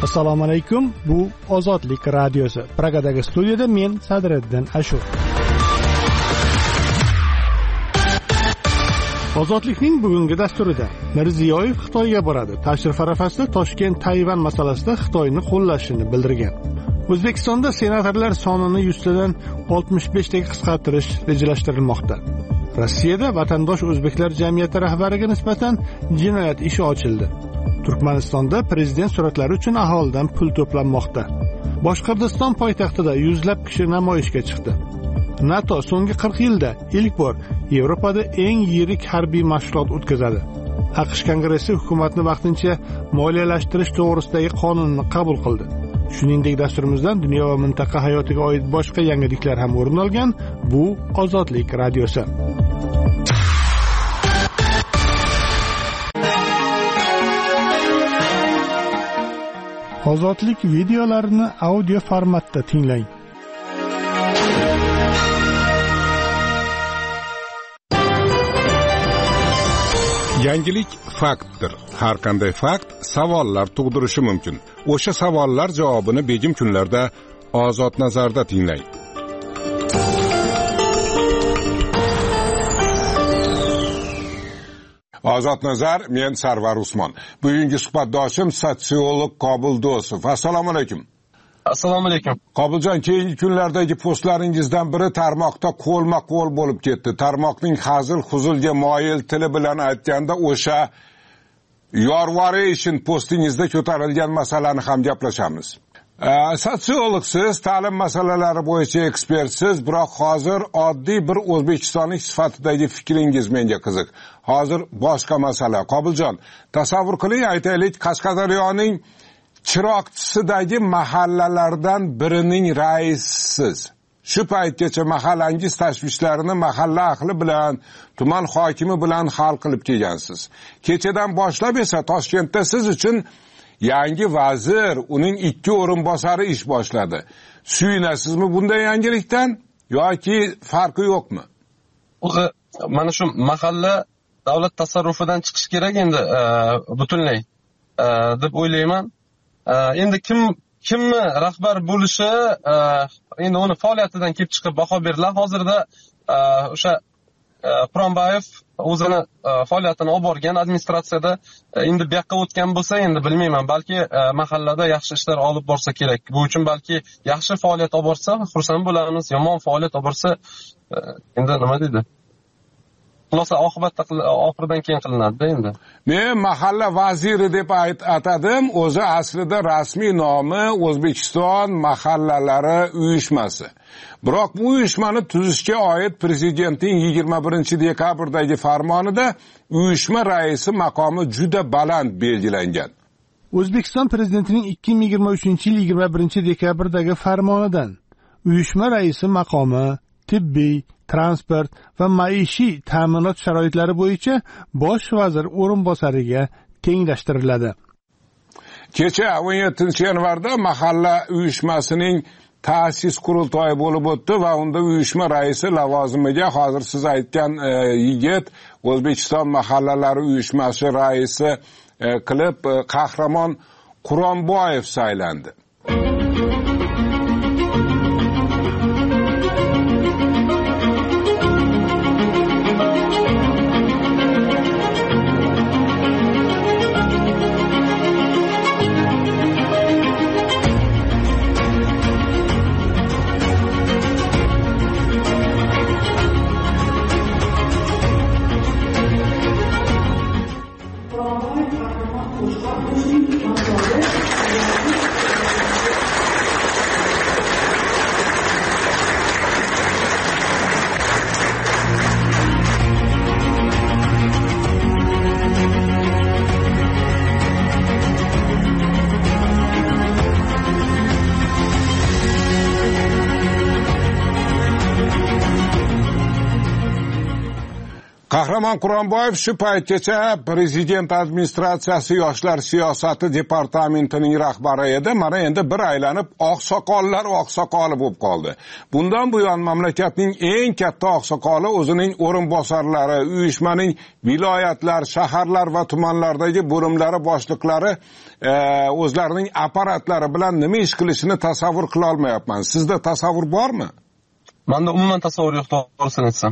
Assalomu alaykum. Bu Ozodlik radiosi. Pragadagi studiyada men Sadriddin Ashur. Ozodlikning bugungi dasturida Mirziyoyev Xitoyga boradi. Tashrif arafasida Toshkent Tayvan masalasida Xitoyni qo'llashini bildirgan. O'zbekistonda senatorlar sonini 100 dan 65 taga qisqartirish rejalashtirilmoqda. Rossiyada vatandosh o'zbeklar jamiyati rahbariga nisbatan jinoyat ishi ochildi. Turkmanistonda prezident suratlari uchun aholidan pul to'planmoqda. Boshqirdiston poytaxtida yuzlab kishi namoyishga chiqdi. NATO so'nggi 40 yilda ilk bor Yevropada eng yirik harbiy mashg'ulot o'tkazadi. AQSh Kongressi hukumatni vaqtincha moliyalashtirish to'g'risidagi qonunni qabul qildi. Shuningdek, dasturimizdan dunyo va mintaqa hayotiga oid boshqa yangiliklar ham o'rin olgan. Bu Ozodlik radiosi. Ozodlik videolarini audio formatda tinglang. Yangilik faktdir. Har qanday fakt savollar tug'dirishi mumkin. O'sha savollar javobini begim kunlarda Ozod nazarda tinglang. Ozod nazar, men Sarvar Usmon. Bugungi suhbatdoshim sotsiolog Qobul Do'stov. Assalomu alaykum. Assalomu alaykum. Qobuljon, keyingi kunlardagi postlaringizdan biri tarmoqda qo'lma-qo'l bo'lib ketdi. Tarmoqning hazil-huzulga moyil tili bilan aytganda o'sha yorvorishin postingizda ko'tarilgan masalani ham gaplashamiz. Sotsiologsiz, ta'lim masalalari bo'yicha ekspertsiz, biroq hozir oddiy bir o'zbekistonlik sifatidagi fikringiz menga qiziq. Hozir boshqa masala. Qobuljon, tasavvur qiling, aytaylik, Qashqadaryoning chiroqchisidagi mahallalardan birining raisisiz. Shu paytgacha mahallangiz tashvishlarini mahalla ahli bilan, tuman hokimi bilan hal qilib kelgansiz. Kechadan boshlab esa Toshkentda siz uchun yangi vazir, uning 2 o'rinbosari ish boshladi. Suyunasizmi bunday yangilikdan yoki farqi yo'qmi? O'zi mana shu mahalla davlat tasarrufidan chiqish kerak endi butunlay deb o'ylayman. Endi kimni rahbar bo'lishi endi uni faoliyatidan kelib chiqib baho beriladi. Hozirda o'sha Quronboyev o'zini faoliyatini olib borgan administratsiyada endi bu yoqqa o'tgan bo'lsa, endi bilmayman, balki mahallada yaxshi ishlar olib borsa kerak. Bu uchun balki yaxshi faoliyat olib borsa xursand bo'lamiz, yomon faoliyat olib borsa endi nima deydi? Xulosa oqibatda oxiridan keyin qilinadi endi. Men mahalla vaziri deb atadim, o'zi aslida rasmiy nomi O'zbekiston mahallalari uyushmasi. Biroq bu uyushmani tuzishga oid prezidentning 21-dekabrdagi farmonida uyushma raisi maqomi juda baland belgilangan. O'zbekiston prezidentining 2023-yil 21-dekabrdagi farmonidan uyushma raisi maqomi tibbiy, transport va maishiy ta'minot sharoitlari bo'yicha bosh vazir o'rinbosariga tenglashtiriladi. Kecha 17-yanvarda mahalla uyushmasining ta'sis qurultoyi bo'lib o'tdi va unda uyushma raisi lavozimiga hozir siz aytgan yigit O'zbekiston mahallalari uyushmasi raisi qilib Qahramon Quronboyev saylandi. Qahramon Quronboyev shu paytgacha prezident administratsiyasi yoshlar siyosati departamentining rahbari edi. Mana endi bir aylanib oqsoqollar oqsoqoli bo'lib qoldi. Bundan buyon mamlakatning eng katta oqsoqoli o'zining o'rinbosarlari, uyushmaning viloyatlar, shaharlar va tumanlardagi bo'limlari boshliqlari o'zlarining apparatlari bilan nima ish qilishini tasavvur qila olmayapman. Sizda tasavvur bormi? Menda umuman tasavvur yo'q, to'g'risini aytsam.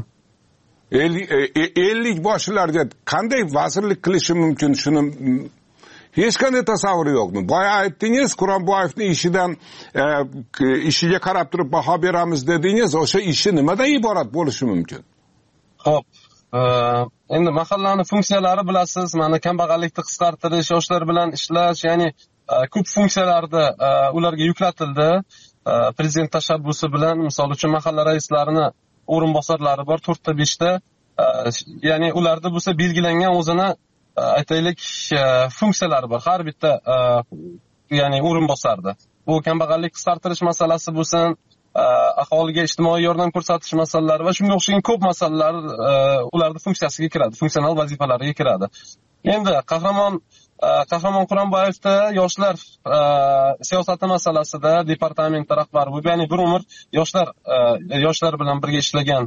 50 boshlarga qanday vazirlik qilishi mumkin, shuni hech qanday tasavvuri yo'qmi? Boya aytdingiz, Quronboyevning ishiga qarab turib baho beramiz dedingiz. O'sha ishi nimadan iborat bo'lishi mumkin? Xo'p, endi mahallani funksiyalari bilasiz, mana kambag'allikni qisqartirish, yoshlar bilan ishlash, ya'ni ko'p funksiyalarni ularga yuklatildi. Prezident tashabbusi bilan, misol uchun mahalla raislarini o'rinbosarlari bor, 4 ta 5 ta. Ya'ni ularda bo'lsa belgilangan o'zini aytaylik funksiyalari bor. Har bitta ya'ni o'rinbosarda. Bu kambag'allik qisqartirish masalasi bo'lsin, aholiga ijtimoiy yordam ko'rsatish masalalari va shunga o'xshagan ko'p masalalar ularning funksiyasiga kiradi, funksional vazifalariga kiradi. Endi Qahramon Quronboyevda yoshlar siyosati masalasida departament rahbari bo'lib, ya'ni bir umr yoshlar bilan birga ishlagan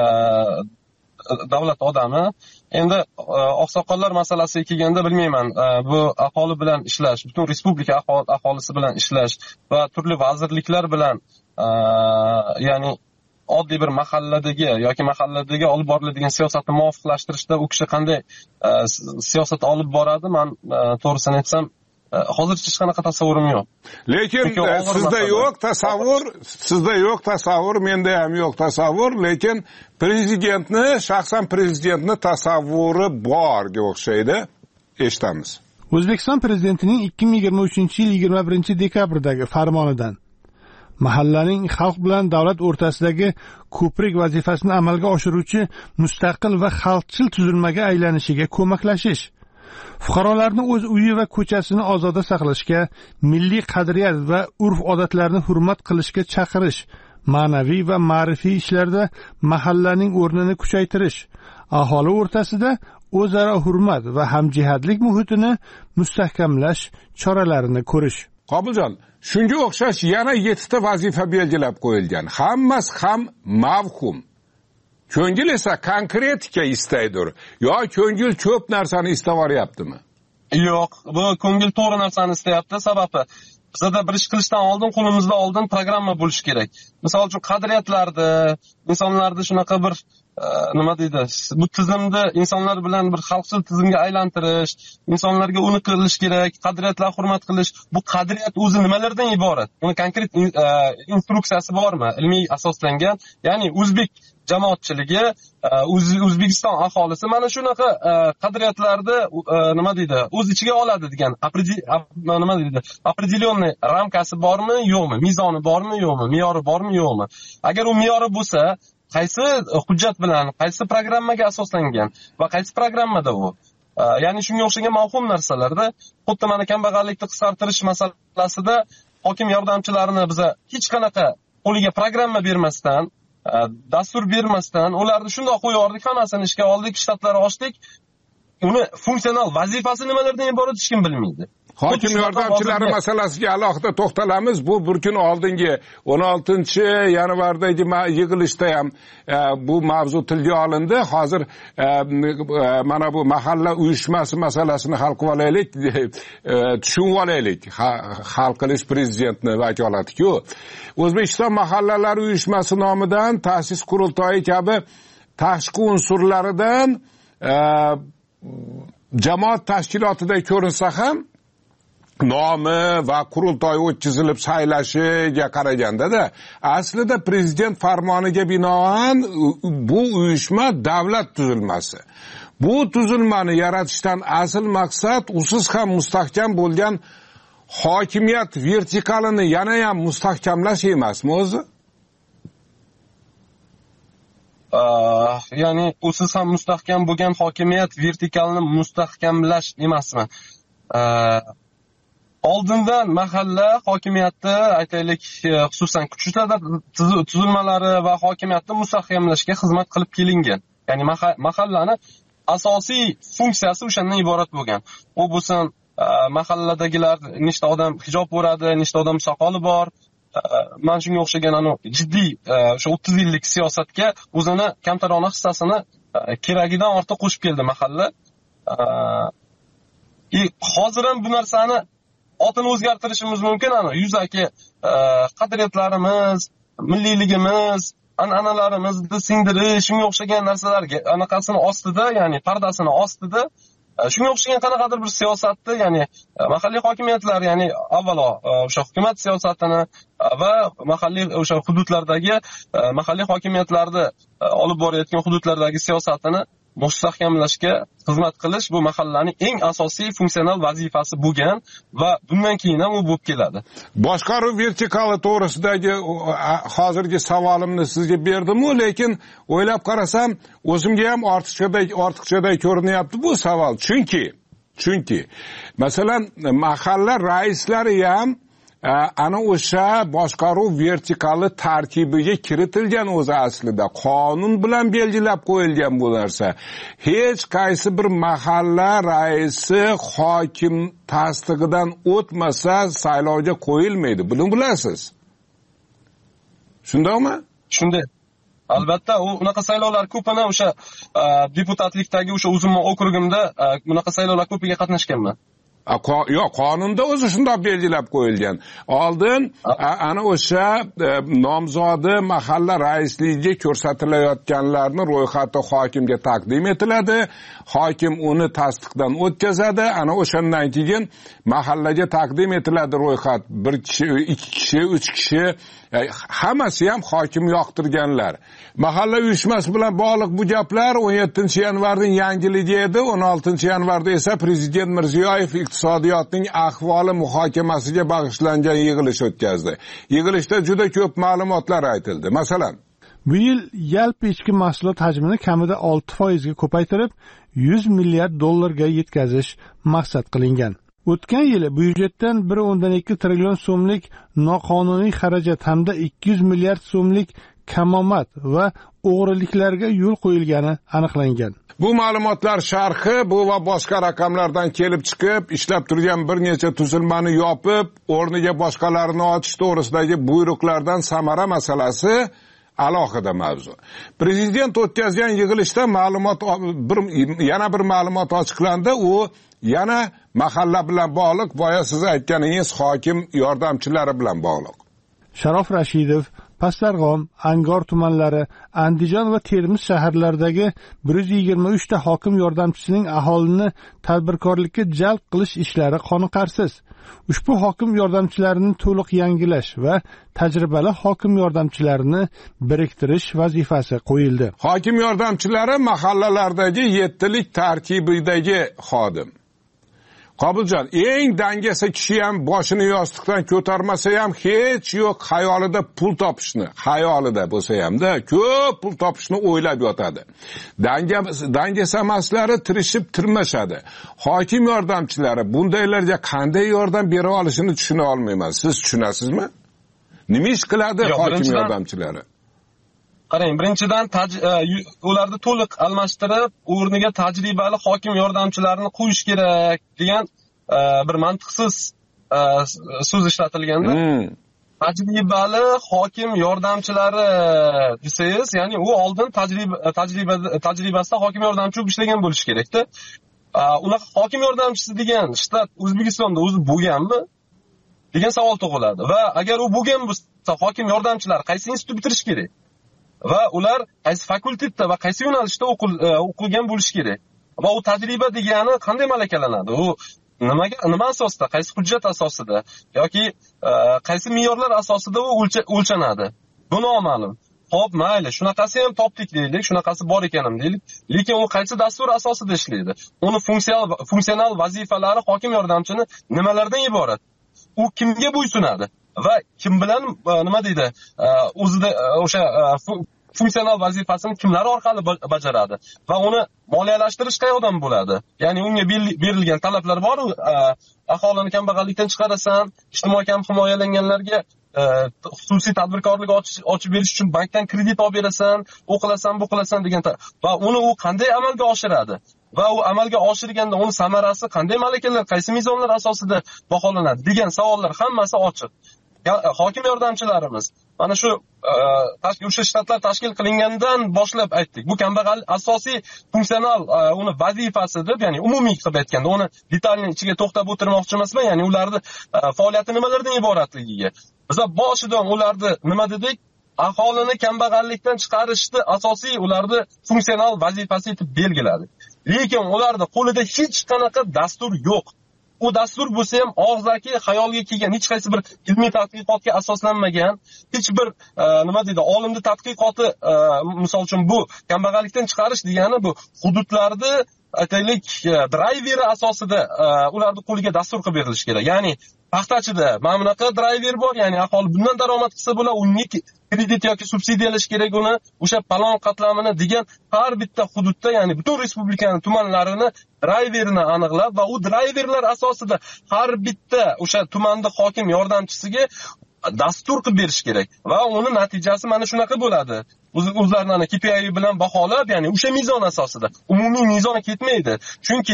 davlat odami. Endi oqsoqollar masalasiga kelganda bilmayman, bu aholi bilan ishlash, butun respublika aholisi bilan ishlash va turli vazirliklar bilan ya'ni oddiy bir mahalladagi olib boriladigan siyosatni muvofiqlashtirishda u kishi qanday siyosat olib boradi, men to'g'risini aytsam hozircha hech qanaqa tasavvurim yo'q. Lekin sizda yo'q tasavvur, menda ham yo'q tasavvur, lekin shaxsan prezidentni tasavvuri borga o'xshaydi. Eshitamiz. O'zbekiston prezidentining 2023-yil 21-dekabrdagi farmonidan mahallaning xalq bilan davlat o'rtasidagi ko'prik vazifasini amalga oshiruvchi mustaqil va xalqchil tuzilmaga aylanishiga ko'maklashish, fuqarolarni o'z uyi va ko'chasini ozoda saqlashga, milliy qadriyat va urf-odatlarni hurmat qilishga chaqirish, ma'naviy va ma'rifiy ishlarda mahallaning o'rnini kuchaytirish, aholi o'rtasida o'zaro hurmat va hamjihatlik muhitini mustahkamlash choralarini ko'rish. Qobiljon, shunga o'xshash yana 7 ta vazifa belgilab qo'yilgan. Hammasi ham mavhum. Ko'ngil esa konkretika istaydir. Yo ko'ngil ko'p narsani istayoryaptimi? Yo'q, bu ko'ngil to'g'ri narsani istayapti. Sababi bizda bir ish qilishdan oldin qo'limizda oldin programma bo'lishi kerak. Misol uchun qadriyatlarda, insonlarni shunaqa bir nima deydi, bu tizimni insonlar bilan bir xalqchil tizimga aylantirish, insonlarga uni qilish kerak, qadriyatlarni hurmat qilish. Bu qadriyat o'zi nimalardan iborat? Uni konkret instruksiyasi bormi? Ilmiy asoslangan, ya'ni o'zbek jamoatchiligi, O'zbekiston aholisi mana shunaqa qadriyatlarni nima deydi, o'z ichiga oladi degan nima deydi, определенный ramkasi bormi, yo'qmi? Mezoni bormi, yo'qmi? Me'yori bormi, yo'qmi? Agar u me'yori bo'lsa, qaysi hujjat bilan, qaysi programmaga asoslangan va qaysi programmada u? Ya'ni shunga o'xshagan mavhum narsalarda, xuddi mana kambag'allikni qisqartirish masalasida hokim yordamchilarini biza hech qanaqa qo'liga programma bermasdan, dastur bermasdan ularni shunday qo'yardik, hammasini ishga oldik, shtatlari ochdik. Uni funksional vazifasi nimalardan iborat hech kim bilmaydi. Hokim yordamchilari masalasiga alohida to'xtalamiz. Bu bir kun oldingi 16-yanvardagi yig'ilishda ham bu mavzu tilga olindi. Hozir mana bu mahalla uyushmasi masalasini hal qilib olaylik, tushunib olaylik. Hal qilish prezidentning vakolati-ku. O'zbekiston mahallalar uyushmasi nomidan ta'sis qurultoyi kabi tashqi unsurlaridan jamoat tashkilotida ko'rinsa ham nomi va qurultoy o'tkazilib saylashiga qaraganda aslida prezident farmoniga binoan bu uyushma davlat tuzilmasi. Bu tuzilmani yaratishdan asl maqsad usiz ham mustahkam bo'lgan hokimiyat vertikalini yana ham mustahkamlash emasmi o'zi? Ya'ni usiz ham mustahkam bo'lgan hokimiyat vertikalini mustahkamlash emasmi? Oldindan mahalla hokimiyatni aytaylik, xususan kuchli tuzilmalari va hokimiyatni mustahkamlashga xizmat qilib kelingan. Ya'ni mahallani asosiy funksiyasi o'shandan iborat bo'lgan. U bo'lsin mahalladagilar nechta odam hijob o'radi, nechta odam soqoli bor. Mana shunga o'xshagan jiddiy o'sha 30 yillik siyosatga o'zini kamtarona hissasini keragidan ortiq qo'shib keldi mahalla. Hozir ham bu narsani otini o'zgartirishimiz mumkin. Yuzaki qadriyatlarimiz, milliyligimiz, an'analarimizni singdirish, shunga o'xshagan narsalarga anaqasini ostida, ya'ni pardasini ostida shunga o'xshagan qanaqadir bir siyosatni, ya'ni mahalliy hokimiyatlar, ya'ni avvalo o'sha hukumat siyosatini va mahalliy o'sha hududlardagi mahalliy hokimiyatlarni olib borayotgan hududlardagi siyosatini mustahkamlashga xizmat qilish bu mahallaning eng asosiy funksional vazifasi bo'lgan va bundan keyin ham u bo'lib keladi. Boshqaruv vertikali to'g'risidagi hozirgi savolimni sizga berdim-ku, lekin o'ylab qarasam, o'zimga ham ortiqchaday ko'rinyapti bu savol. Chunki masalan, mahalla raislari ham ana o'sha boshqaruv vertikali tarkibiga kiritilgan o'zi aslida. Qonun bilan belgilab qo'yilgan bu narsa. Hech qaysi bir mahalla raisi hokim tasdig'idan o'tmasa saylovga qo'yilmaydi. Buni bilasiz. Shundaymi? Shunday. Albatta, unaqa saylovlar ko'pini o'sha deputatlikdagi o'sha o'zimning okrugimda unaqa saylovlar ko'piga qatnashganman. Yo'q, qonunda o'zi shunday belgilab qo'yilgan. Oldin ana o'sha nomzodi mahalla raisligiga ko'rsatilayotganlarni ro'yxati hokimga taqdim etiladi. Hokim uni tasdiqdan o'tkazadi. Ana o'shandan keyin mahallaga taqdim etiladi ro'yxat. 1 kishi, 2 kishi, 3 kishi, hammasi ham hokim yoqtirganlar. Mahalla uyushmasi bilan bog'liq bu gaplar 17-yanvarning yangiligi edi. 16-yanvarda esa prezident Mirziyoyev iqtisodiyotning ahvoli muhokamasiga bag'ishlangan yig'ilish o'tkazdi. Yig'ilishda juda ko'p ma'lumotlar aytildi. Masalan, bu yil yalpi ichki mahsulot hajmini kamida 6% ga ko'paytirib, 100 milliard dollarga yetkazish maqsad qilingan. O'tgan yili byudjetdan 1.2 trillion so'mlik noqonuniy xarajat hamda 200 milliard so'mlik kamomad va o'g'riliklarga yo'l qo'yilgani aniqlangan. Bu ma'lumotlar sharhi bu va boshqa raqamlardan kelib chiqib, ishlab turgan bir necha tuzilmani yopib, o'rniga boshqalarini ochish to'g'risidagi buyruqlardan samara masalasi alohida mavzu. Prezident o'tkazgan yig'ilishda yana bir ma'lumot ochiqlandi. U yana mahalla bilan bog'liq, boya siz aytganingiz hokim yordamchilari bilan bog'liq. Sharof Rashidov Pastdarg'om, Angor tumanlari, Andijon va Termiz shaharlaridagi 123 ta hokim yordamchisining aholini tadbirkorlikka jalb qilish ishlari qoniqarsiz. Ushbu hokim yordamchilarini to'liq yangilash va tajribali hokim yordamchilarini biriktirish vazifasi qo'yildi. Hokim yordamchilari mahallalardagi 7lik tarkibidagi xodim. Qobuljon, eng dangasa kishi ham boshini yostiqdan ko'tarmasa ham hech yo'q xayolida pul topishni, xayolida bo'lsa hamda ko'p pul topishni o'ylab yotadi. Dangasamaslari tirishib tirmashadi. Hokim yordamchilari bundaylarga qanday yordam bera olishini tushuna olmayman. Siz tushunasizmi? Nima ish qiladi hokim yordamchilari? Qarang, birinchidan ularni to'liq almashtirib, o'rniga tajribali hokim yordamchilarini qo'yish kerak degan bir mantiqsiz so'z ishlatilganda, tajribali hokim yordamchilari desangiz, ya'ni u oldin tajribasida hokim yordamchi bo'lib ishlagan bo'lishi kerak-da. Unaqa hokim yordamchisi degan shtat O'zbekistonda o'zi bo'lganmi degan savol tug'iladi. Va agar u bo'lgan bo'lsa, hokim yordamchilar qaysi institut bitirish kerak? Va ular qaysi fakultetda va qaysi yo'nalishda o'qigan bo'lishi kerak? Va u tajriba degani qanday malakalanadi? U nima asosida, qaysi hujjat asosida yoki qaysi me'yorlar asosida u o'lchanadi? Bu noma'lum. Xo'p, mayli, shunaqasi ham topdik deylik, shunaqasi bor ekan deylik, lekin u qaysi dastur asosida ishlaydi? Uni funksional vazifalari hokim yordamchini nimalardan iborat? U kimga bo'ysunadi? Va kim bilan nima deydi, o'zida o'sha funksional vazifasini kimlar orqali bajaradi va uni moliyalashtirish qayerdan bo'ladi? Ya'ni unga berilgan talablar bor, aholini kambag'allikdan chiqarasan, ijtimoiy kam himoyalanganlarga xususiy tadbirkorlik ochib berish uchun bankdan kredit olib berasan, o'qilasan, bu qilasan degan va uni u qanday amalga oshiradi? va u amalga oshirganda uni samarasi qanday malakalar, qaysi mezonlar asosida baholanadi degan savollar hammasi ochiq. Hokim yordamchilarimiz mana shu o'sha shtatlar tashkil qilingandan boshlab aytdik. Bu kambag'al asosiy funksional uni vazifasi deb, ya'ni umumiy qilib aytganda, uni detalni ichiga to'xtab o'tirmoqchi emasman, ya'ni ularning faoliyati nimalardan iboratligiga. Biz boshidan ularni nima dedik? Aholini kambag'allikdan chiqarishni asosiy ularning funksional vazifasi etib belgiladi. Lekin ularda qo'lida hech qanaqa dastur yo'q. U dastur bo'lsa ham og'zaki xayolga kelgan, hech qaysi bir ilmiy tadqiqotga asoslanmagan, hech bir nima deydi, olimning tadqiqoti, misol uchun bu kambag'allikdan chiqarish degani bu hududlarda aytaylik drayveri asosida ularning qo'liga dastur qilib berilishi kerak. Ya'ni paxtachida mana bunaqa drayver bor, ya'ni aholi bundan daromad qilsa bo'la, unga kredit yoki subsidiyalash kerak uni, o'sha palon qatlamini degan har bitta hududda, ya'ni butun respublikaning tumanlarini drayverini aniqlab va u drayverlar asosida har bitta o'sha tumanda hokim yordamchisiga dastur qilib berish kerak va uni natijasi mana shunaqa bo'ladi. O'zlarini KPI bilan baholab, ya'ni o'sha mezon asosida, umumiy mezon ketmaydi. Chunki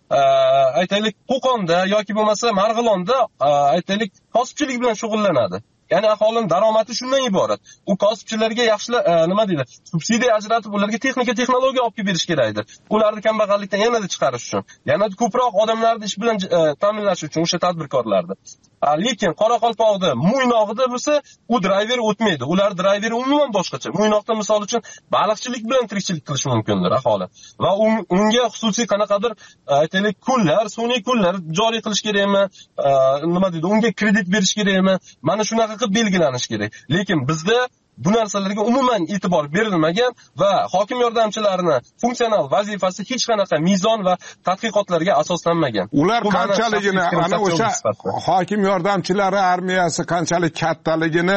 aytaylik Qo'qonda yoki bo'lmasa Marg'ilonda aytaylik kosibchilik bilan shug'ullanadi. Ya'ni aholining daromadi shundan iborat. U kosibchilarga yaxshi nima deydi, subsidiya ajratib, ularga texnika, texnologiya olib kelib berish kerakdir. Ularni kambag'allikdan yanada chiqarish uchun, yanada ko'proq odamlarni ish bilan ta'minlash uchun o'sha tadbirkorlarni. Lekin Qoraqalpoqda, Mo'ynoqda bo'lsa, u drayver o'tmaydi. Ular drayveri umuman boshqacha. Mo'ynoqda misol uchun baliqchilik bilan tirikchilik qilish mumkindir aholi. Va unga xususiy qanaqadir aytaylik kunlar, sun'iy kunlar joriy qilish kerakmi? Nima deydi, unga kredit berish kerakmi? Mana shunaqa qilib belgilanish kerak. Lekin bizda bu narsalarga umuman e'tibor berilmagan va hokim yordamchilarini funksional vazifasi hech qanaqa mezon va tadqiqotlarga asoslanmagan. Ular qanchaligini, ana o'sha hokim yordamchilari armiyasi qanchalik kattaligini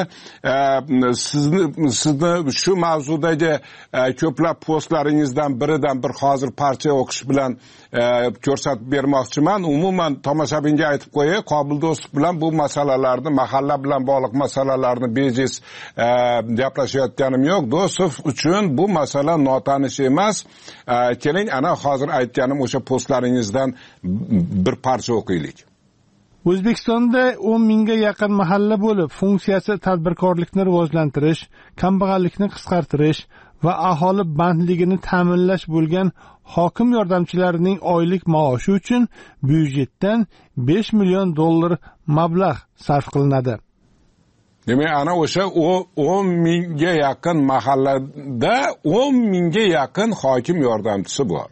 sizni shu mavzudagi ko'plab postlaringizdan biridan bir hozir parcha o'qish bilan ko'rsatib bermoqchiman. Umuman tomoshabinga aytib qo'yay, Qobil Do'stov bilan bu masalalarni, mahalla bilan bog'liq masalalarni bejiz gaplashayotganim yo'q. Do'stov uchun bu masala notanish emas. Keling, ana hozir aytganim o'sha postlaringizdan bir parcha o'qiylik. O'zbekistonda 10 mingga yaqin mahalla bo'lib, funksiyasi tadbirkorlikni rivojlantirish, kambag'allikni qisqartirish va aholi bandligini ta'minlash bo'lgan hokim yordamchilarining oylik maoshi uchun byudjetdan $5 million mablag' sarf qilinadi. Demak, ana o'sha 10 mingga yaqin mahallada 10 mingga yaqin hokim yordamchisi bor.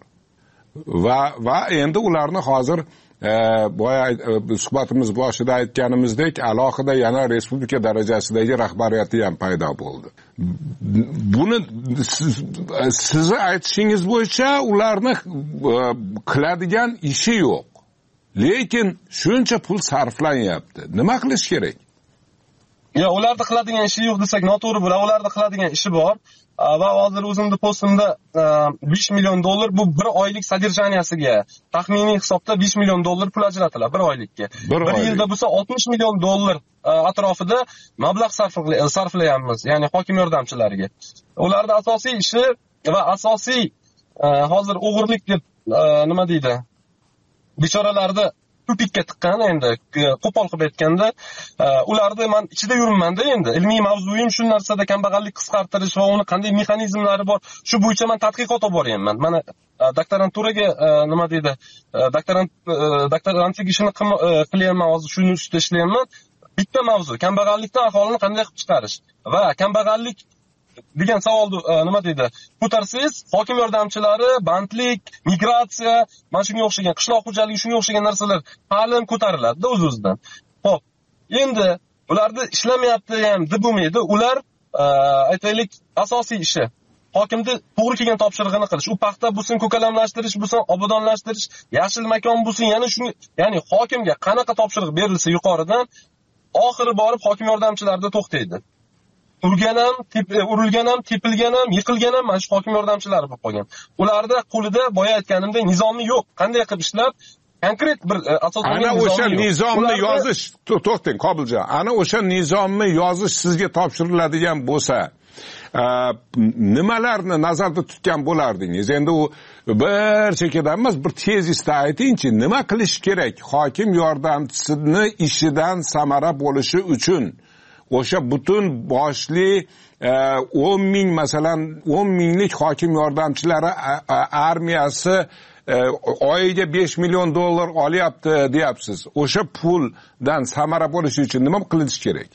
Va endi ularni hozir boya suhbatimiz boshida aytganimizdek, alohida yana respublika darajasidagi rahbariyati ham paydo bo'ldi. Buni sizni aytishingiz bo'yicha ularni qiladigan ishi yo'q. Lekin shuncha pul sarflanyapti. Nima qilish kerak? Ularda qiladigan ishi yo'q desak noto'g'ri bo'ladi. Ularda qiladigan ishi bor. Va hozir o'zimda postimda $5 million bu bir oylik sadirjaniyasiga taxminiy hisobda $5 million pul ajratiladi bir oylikka. Bir yilda bo'lsa $60 million atrofida mablag' sarflayapmiz, ya'ni hokim yordamchilariga. Ularda asosiy ishi va asosiy hozir o'g'irlik deb nima deydi? Bechoralarda tupikka tiqqan, endi qo'pol qilib aytganda, ularni men ichida yuribman-da endi. Ilmiy mavzuyim shu narsada kambag'allik qisqartirish va uni qanday mexanizmlari bor, shu bo'yicha men tadqiqot olib boryapman. Mana doktoranturaga nima deydi? Doktorantlik ishini qilyapman, hozir shuni ustida ishlayapman. Bitta mavzu, kambag'allikdan aholini qanday qilib chiqarish va kambag'allik degan savolni nima deydi? Ko'tarsangiz, hokim yordamchilari, bandlik, migratsiya, mana shunga o'xshagan, qishloq xo'jaligi, shunga o'xshagan narsalar ta'lim ko'tariladi o'z-o'zidan. Xo'p, endi ularni ishlamayapti ham deb bo'lmaydi. Ular aytaylik asosiy ishi hokimni to'g'ri kelgan topshirig'ini qilish. U paxta bo'lsin, ko'kalamlashtirish bo'lsin, obodonlashtirish, yashil makon bo'lsin, ya'ni hokimga qanaqa topshiriq berilsa yuqoridan, oxiri borib hokim yordamchilarda to'xtaydi. Urilgan ham, tepilgan ham, yiqilgan ham mana shu hokim yordamchilari bo'lib qolgan. Ularda qo'lida boya aytganimdek nizomi yo'q. Qanday qilib ishlab konkret bir asoslangan ana o'sha nizomni yozish, to'xtang Qobiljon, ana o'sha nizomni yozish sizga topshiriladigan bo'lsa, nimalarni nazarda tutgan bo'lardingiz? Endi u bir chekkadan emas, bir tezisda aytingchi, nima qilish kerak hokim yordamchisini ishidan samara bo'lishi uchun? O'sha butun boshli 10 ming, masalan 10 minglik hokim yordamchilari armiyasi oyiga 5 million dollar olyapti deyapsiz. O'sha puldan samara bo'lishi uchun nima qilish kerak?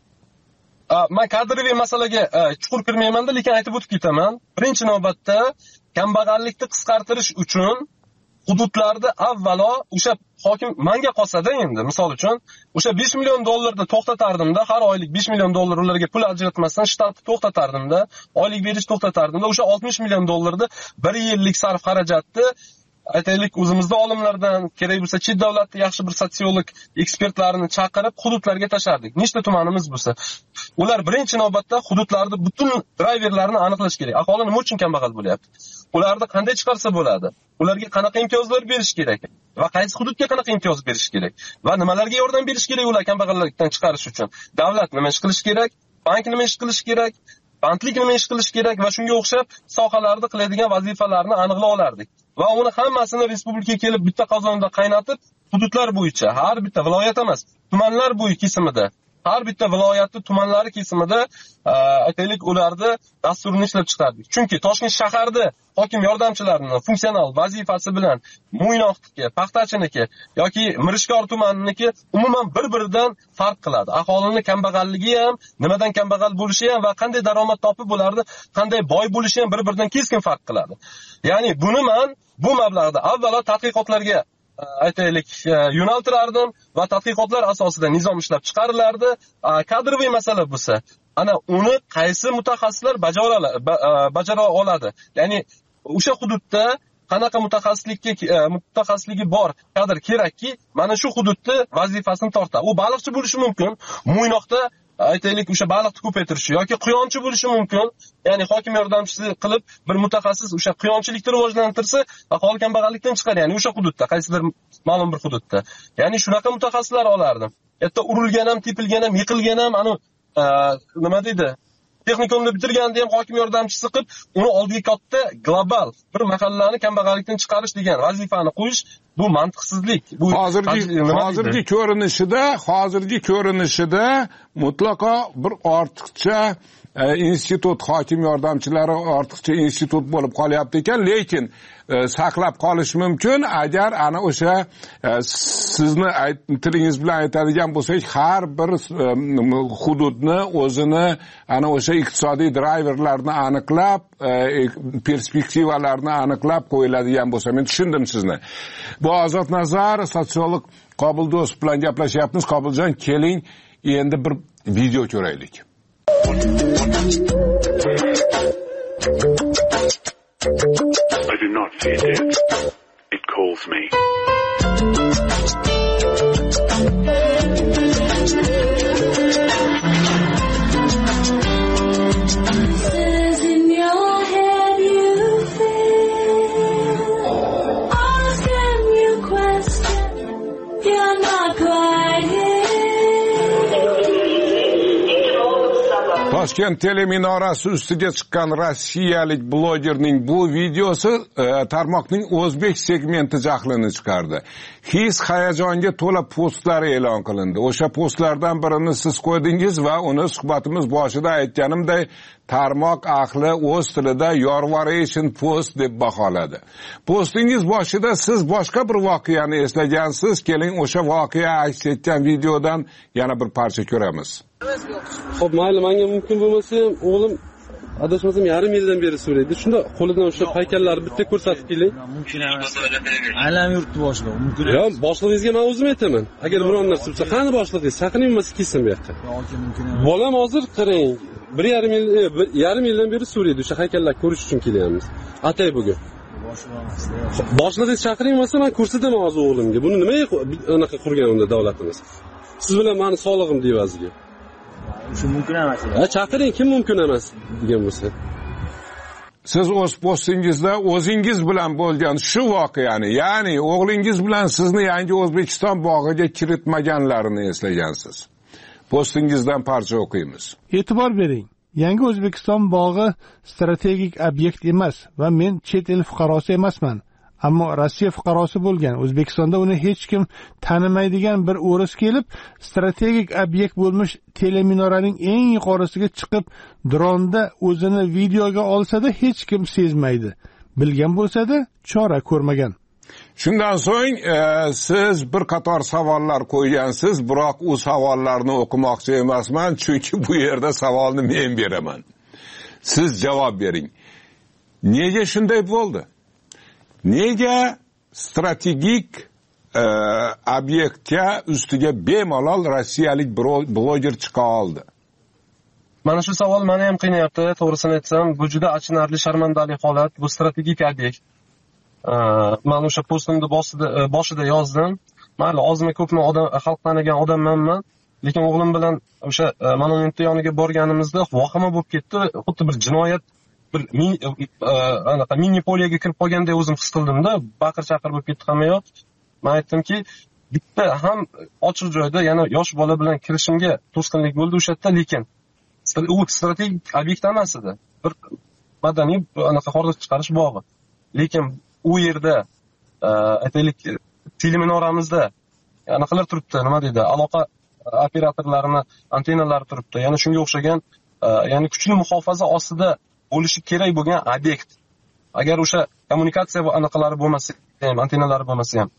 Men kadroviy masalaga chuqur kirmayman-da, lekin aytib o'tib ketaman. Birinchi navbatda kambag'allikni qisqartirish uchun hududlarda avvalo o'sha hokim menga qolsa-da, endi misol uchun o'sha 5 million dollarni to'xtatardimda, har oylik 5 million dollar ularga pul ajratmasdan shtatni to'xtatardimda, oylik berish to'xtatardimda, o'sha 60 million dollarni bir yillik sarf xarajatni aytaylik o'zimizda olimlardan, kerak bo'lsa chet davlatda yaxshi bir sotsiolog ekspertlarni chaqirib hududlarga tashlardik. Nechta tumanimiz bo'lsa, ular birinchi navbatda hududlarda butun driverlarni aniqlash kerak. Aholi nima uchun kambag'al bo'lyapti? Ularni qanday chiqarsa bo'ladi? Ularga qanaqa imtiyozlar berish kerak? Va qaysi hududga qanaqa imtiyoz berish kerak? Va nimalarga yordam berish kerak ular kambag'allikdan chiqarish uchun? Davlat nima ish qilish kerak? Bank nima ish qilish kerak? Bandlik nima ish qilish kerak va shunga o'xshab sohalarda qiladigan vazifalarni aniqlab olardik. Va uni hammasini respublikaga kelib bitta qozonda qaynatib, hududlar bo'yicha, har bitta viloyat emas, tumanlar bo'yi kesimida, har bitta viloyatni tumanlari kesimida aytaylik ularni dasturini ishlab chiqardik. Chunki Toshkent shaharda hokim yordamchilarining funksional vazifasi bilan Mo'ynoqniki, Paxtachiniki yoki Mirishkor tumaniki umuman bir-biridan farq qiladi. Aholini kambag'alligi ham, nimadan kambag'al bo'lishi ham va qanday daromad topib bo'lardi, qanday boy bo'lishi ham bir-biridan keskin farq qiladi. Ya'ni buni men bu mablag'da avvalo tadqiqotlarga aytaylik yo'naltirardim va tadqiqotlar asosida nizom ishlab chiqarilardi. Kadroviy masala bo'lsa, ana uni qaysi mutaxassislar bajara oladi? Ya'ni o'sha hududda qanaqa mutaxassisligi bor kadr kerakki, mana shu hududni vazifasini tortadi. U baliqchi bo'lishi mumkin, Mo'ynoqda aytaylik o'sha baliqni ko'paytirish yoki quyonchi bo'lishi mumkin. Ya'ni hokim yordamchisi qilib bir mutaxassis o'sha quyonchilikni rivojlantirsa, aholi kambag'allikdan chiqar, ya'ni o'sha hududda, qaysidir ma'lum bir hududda. Ya'ni shunaqa mutaxassislar olardim. Hatto urilgan ham, tepilgan ham, yiqilgan ham, nima deydi? Texnikumni bitirganda ham hokim yordamchisi qilib, uni oldiga katta global bir mahallani kambag'allikdan chiqarish degan vazifani qo'yish bu mantiqsizlik. Bu hozirgi ko'rinishida mutlaqo bir ortiqcha institut, hokim yordamchilari ortiqcha institut bo'lib qolyapti ekan, lekin saqlab qolish mumkin agar ana o'sha sizni tilingiz bilan aytadigan bo'lsak, har bir hududni o'zini ana o'sha iqtisodiy driverlarni aniqlab, perspektivalarni aniqlab qo'yiladigan bo'lsa, men tushundim sizni. Bu Ozod Nazar, sotsiolog Qobildo'st bilan gaplashyapmiz. Qobiljon, keling endi bir video ko'raylik. I do not feed it. It calls me. Toshkent teleminorasi ustiga chiqqan rossiyalik blogerning bu videosi tarmoqning o'zbek segmenti jahlini chiqardi. His hayajonga to'la postlar e'lon qilindi. O'sha postlardan birini siz qo'ydingiz va uni suhbatimiz boshida aytganimday tarmoq ahli o'z tilida Yorvaration post deb baholadi. Postingiz boshida siz boshqa bir voqeani eslagansiz. Keling o'sha voqea aks etgan videodan yana bir parcha ko'ramiz. Xo'p, mayli, menga mumkin bo'lmasa ham o'g'lim adashmasam yarim yildan beri so'raydi. Shunda qo'lidan o'sha haykallarni bitta ko'rsatib keling. Mumkin emas. Aylam yurtni boshliq, mumkin emas. Yo'q, boshlig'ingizga men o'zim aytaman. Agar biron narsa bo'lsa, qani boshlig'ingiz, chaqiring bo'lmasa kelsin bu yoqqa. Yo'q, mumkin emas. Bolam hozir qarang, yarim yildan beri so'raydi, o'sha haykallarni ko'rish uchun kelyapmiz. Atay bugun. Boshlig'ingiz chaqiring bo'lsa, men ko'rsataman hozir o'g'limga. Buni nimaga anaqa qurgan unda davlatimiz? Siz bilan meni sog'lig'im devaziga. Shu mumkin emas. Chaqiring, kim mumkin emas degan bo'lsa. siz o'z postingizda o'zingiz bilan bo'lgan shu voqeani, ya'ni o'g'lingiz bilan sizni yangi O'zbekiston bog'iga kiritmaganlarini eslagansiz. Postingizdan parcha o'qiymiz. E'tibor bering. Yangi O'zbekiston bog'i strategik obyekt emas va men chet el fuqarosi emasman. Ammo Rossiya fuqarosi bo'lgan O'zbekistonda uni hech kim tanimaydigan bir o'ris kelib, strategik obyekt bo'lmish teleminoraning eng yuqorisiga chiqib, dronda o'zini videoga olsa-da hech kim sezmaydi. Bilgan bo'lsa-da chora ko'rmagan. Shundan so'ng siz bir qator savollar qo'ygansiz, biroq u savollarni o'qimoqchi emasman, chunki bu yerda savolni men beraman. Siz javob bering. Nega shunday bo'ldi? Nega strategik obyektga ustiga bemalol rossiyalik bloger chiqa oldi? Mana shu savol meni ham qiynayapti, to'g'risini aytsam. Bu juda achinarli, sharmandali holat. Bu strategik obyekt. Men o'sha postimni boshida yozdim. Mayli, ozmi ko'pmi xalq tanigan odammanman, lekin o'g'lim bilan o'sha monumentning yoniga borganimizda vahima bo'lib ketdi. Xuddi bir jinoyat, bir mini poliyaga kirib qolgandek o'zim his qildim-da, baqir-chaqir bo'lib ketdi hamma yoq. Men aytdimki, bitta ham ochiq joyda yana yosh bola bilan kirishimga to'sqinlik bo'ldi o'sha yerda, lekin u strategik obyekt emas edi. Bir madaniy hordiq chiqarish bog'i. Lekin u yerda aytaylik teleminoramizda anaqilar turibdi, nima deydi, aloqa operatorlarini antennalari turibdi. Ya'ni shunga o'xshagan, ya'ni kuchli muhofaza ostida bo'lishi kerak bo'lgan obyekt. Agar o'sha kommunikatsiya va anaqalari bo'lmasa ham, antennalari bo'lmasa ham.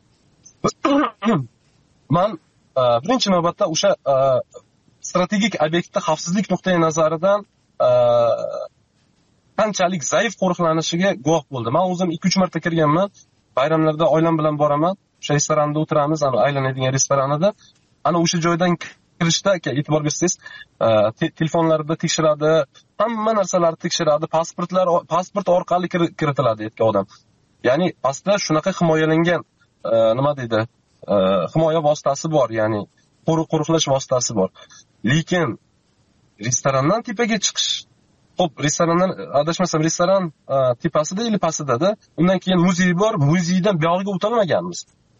Men birinchi navbatda o'sha strategik obyektda xavfsizlik nuqtai nazaridan qanchalik zaif qo'riqlanishiga guvoh bo'ldim. Men o'zim 2-3 marta kirganman. Bayramlarda oilam bilan boraman. O'sha restoranda o'tiramiz, aylanadigan restoranida. Ana o'sha joydan kirishda e'tibor bersangiz, telefonlarida tekshiradi, hamma narsalarni tekshiradi, pasport orqali kiritiladi yerga odam. Ya'ni pastda shunaqa himoyalangan nima deydi, himoya vositasi bor, ya'ni qo'riqlash vositasi bor. Lekin restorandan tepaga chiqish, xo'p, restorandan adashmasam restoran tepasida ili pastida-da, undan keyin muzey bor, muzeydan buyog'iga o'tolmaganmiz.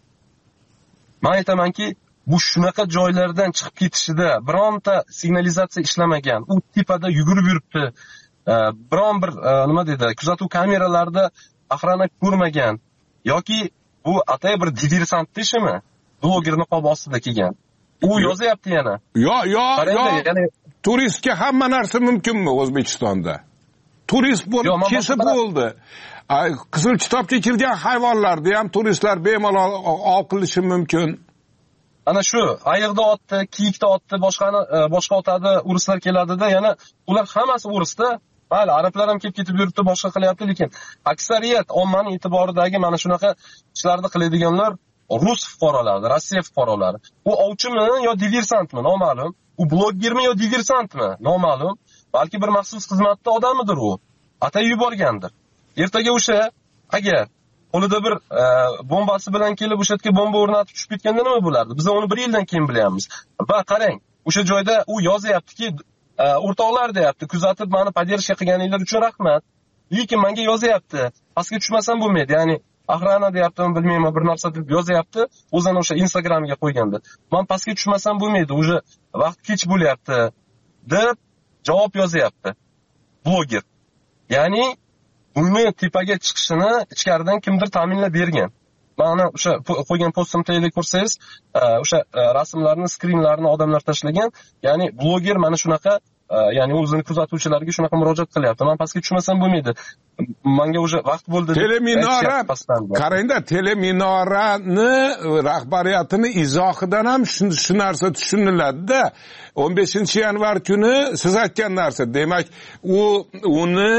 Men aytamanki, bu shunaqa joylardan chiqib ketishida bironta signalizatsiya ishlamagan, u tepada yugurib yuribdi, biron bir nima deydi, kuzatuv kameralarida охрана ko'rmagan yoki bu atay bir diversant ishimi? Bloger niqob ostida kelgan. U yozyapti yana. Yo. Turistga hamma narsa mumkinmi O'zbekistonda? Turist bo'lib kelsa bo'ldi. Qizil kitobga kirgan hayvonlarni ham turistlar bemalol ov qilishi mumkin. Ana shu ayiqda otdi, kiyikda otdi, boshqa otadi, uruslar keladida, yana ular hammasi urusda. Mayli, arablar ham kelib ketib yuribdi, boshqa qilyapti, lekin aksariyat ommaning e'tiboridagi mana shunaqa ishlarni qiladiganlar rus fuqarolari, Rossiya fuqarolari. U ovchimi yo diversantmi, noma'lum. U blogermi yo diversantmi, noma'lum. Balki bir maxsus xizmatda odamidir u. Atay yuborgandir. Ertaga o'sha agar qo'lida bir bombasi bilan kelib o'sha yerga bomba o'rnatib tushib ketganda nima bo'lardi? Biz uni 1 yildan keyin bilyapmiz. Va qarang, o'sha joyda u yozyaptiki, o'rtoqlar deyapti, kuzatib meni podдержка qilganinglar uchun rahmat. Lekin menga yozyapti, pastga tushmasam bo'lmaydi. Ya'ni охрана deyaptimi, bilmayman, bir narsa deb yozyapti, o'zini o'sha Instagramga qo'yganda. Men pastga tushmasam bo'lmaydi, o'sha vaqt kech bo'lyapti deb javob yozyapti bloger. Ya'ni uni tepaga chiqishini ichkaridan kimdir ta'minlab bergan. Mana o'sha qo'ygan postimda ko'rsangiz, o'sha rasmlarni, skrinlarni odamlar tashlagan. Ya'ni bloger mana shunaqa, ya'ni o'zini kuzatuvchilarga shunaqa murojaat qilyapti. Men pastga tushmasam bo'lmaydi. Menga o'sha vaqt bo'ldi. Teleminora, qarangda, teleminorani rahbariyatini izohidan ham shu narsa tushuniladi-da. 15-yanvar kuni siz aytgan narsa, demak, uni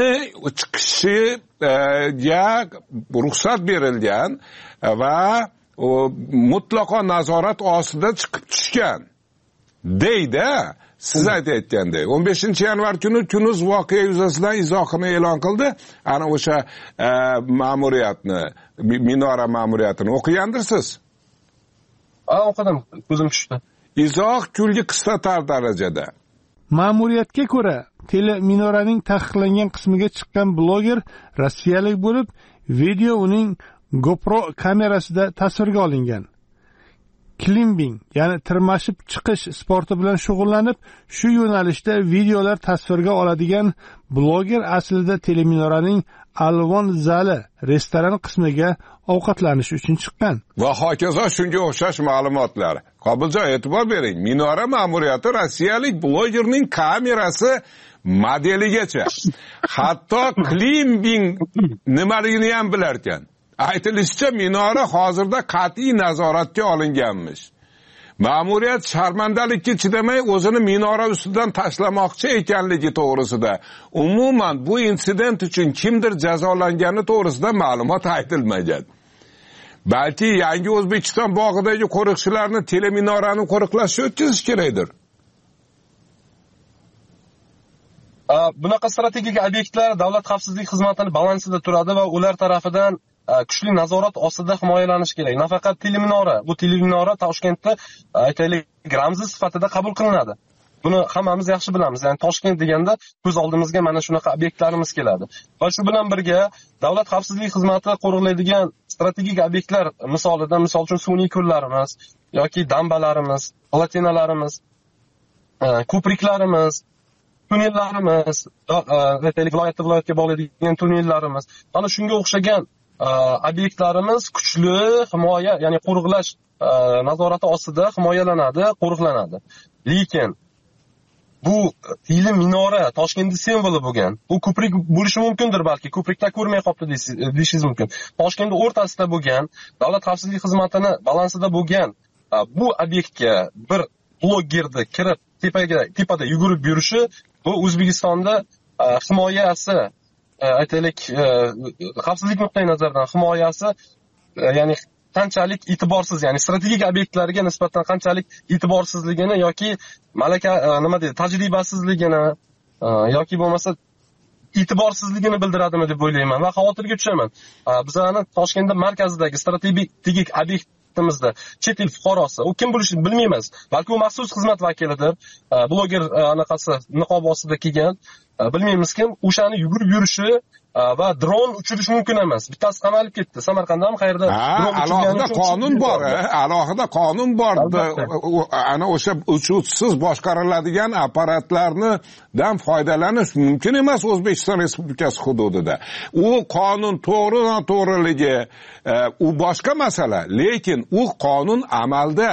chiqishiga ruxsat berilgan va mutlaqo nazorat ostida chiqib tushgan deydi. Siz aytayotgandek 15-yanvar kuni Kunuz voqea yuzasidan izohini e'lon qildi. Ana o'sha ma'muriyatni, minora ma'muriyatini o'qigandirsiz? O'qidim, ko'zim tushdi. Izoh kulgi qisqatar darajada. Ma'muriyatga ko'ra, teleminoraning taqiqlangan qismiga chiqqan bloger rossiyalik bo'lib, video uning GoPro kamerasida tasvirga olingan. Climbing, ya'ni tirmashib chiqish sporti bilan shug'ullanib, shu yo'nalishda videolar tasvirga oladigan bloger aslida teleminoraning Alvon zali restoran qismiga ovqatlanish uchun chiqqan. Va hokazo shunga o'xshash ma'lumotlar. Qobiljon, e'tibor bering. Minora ma'muriyati rossiyalik blogerning kamerasi modeligacha, hatto climbing nimaligini ham bilar ekan. Aytilishicha, minora hozirda qat'iy nazoratga olinganmish. Ma'muriyat sharmandalikka chidamay o'zini minora ustidan tashlamoqchi ekanligi to'g'risida, umuman bu insident uchun kimdir jazolangani to'g'risida ma'lumot aytilmagan. Balki yangi O'zbekiston bog'idagi qo'riqchilarni teleminorani qo'riqlashga o'tkazish kerakdir. Bunaqa strategik obyektlar davlat xavfsizlik xizmatining balansida turadi va ular tarafidan kuchli nazorat ostida himoyalanish kerak. Nafaqat teleminora, bu teleminora Toshkentda aytaylik ramzi sifatida qabul qilinadi. Buni hammamiz yaxshi bilamiz. Ya'ni Toshkent deganda ko'z oldimizga mana shunaqa obyektlarimiz keladi. Va shu bilan birga davlat xavfsizlik xizmati qo'riqlaydigan strategik obyektlar misolida, misol uchun sun'iy ko'llarimiz yoki dambalarimiz, platinalarimiz, ko'priklarimiz, tunnellarimiz, aytaylik viloyatga bog'laydigan tunnellarimiz, mana shunga o'xshagan obyektlarimiz kuchli himoya, ya'ni qo'riqlash nazorati ostida himoyalanadi, qo'riqlanadi. Lekin bu teleminora Toshkentning simvoli bo'lgan. Bu ko'prik bo'lishi mumkindir, balki ko'prikda ko'rmay qolibdi deyishingiz mumkin. Toshkentning o'rtasida bo'lgan, davlat xavfsizlik xizmatining balansida bo'lgan bu obyektga bir blogerni kirib tepada yugurib yurishi, bu O'zbekistonda himoyasi, aytaylik xavfsizlik nuqtai nazaridan himoyasi, ya'ni qanchalik e'tiborsiz, ya'ni strategik obyektlarga nisbatan qanchalik e'tiborsizligini yoki malaka tajribasizligini yoki bo'lmasa e'tiborsizligini bildiradimi deb o'ylayman va xavotirga tushaman. Bizning Toshkent markazidagi strategik obyektimizda chet el fuqarosi, u kim bo'lishini bilmaymiz. Balki u maxsus xizmat vakilidir, bloger anaqasi niqob ostida kelgan, bilmaymiz kim, o'shani yugurib yurishi va dron uchirish mumkin emas. Bittasi qamalib ketdi. Samarqandda qayerda dron alohida qonun bor, alohida qonun bor. Ana o'sha uchuvchisiz boshqariladigan apparatlardan foydalanish mumkin emas O'zbekiston Respublikasi hududida. U qonun to'g'ri-noto'g'riligi u boshqa masala, lekin u qonun amalda.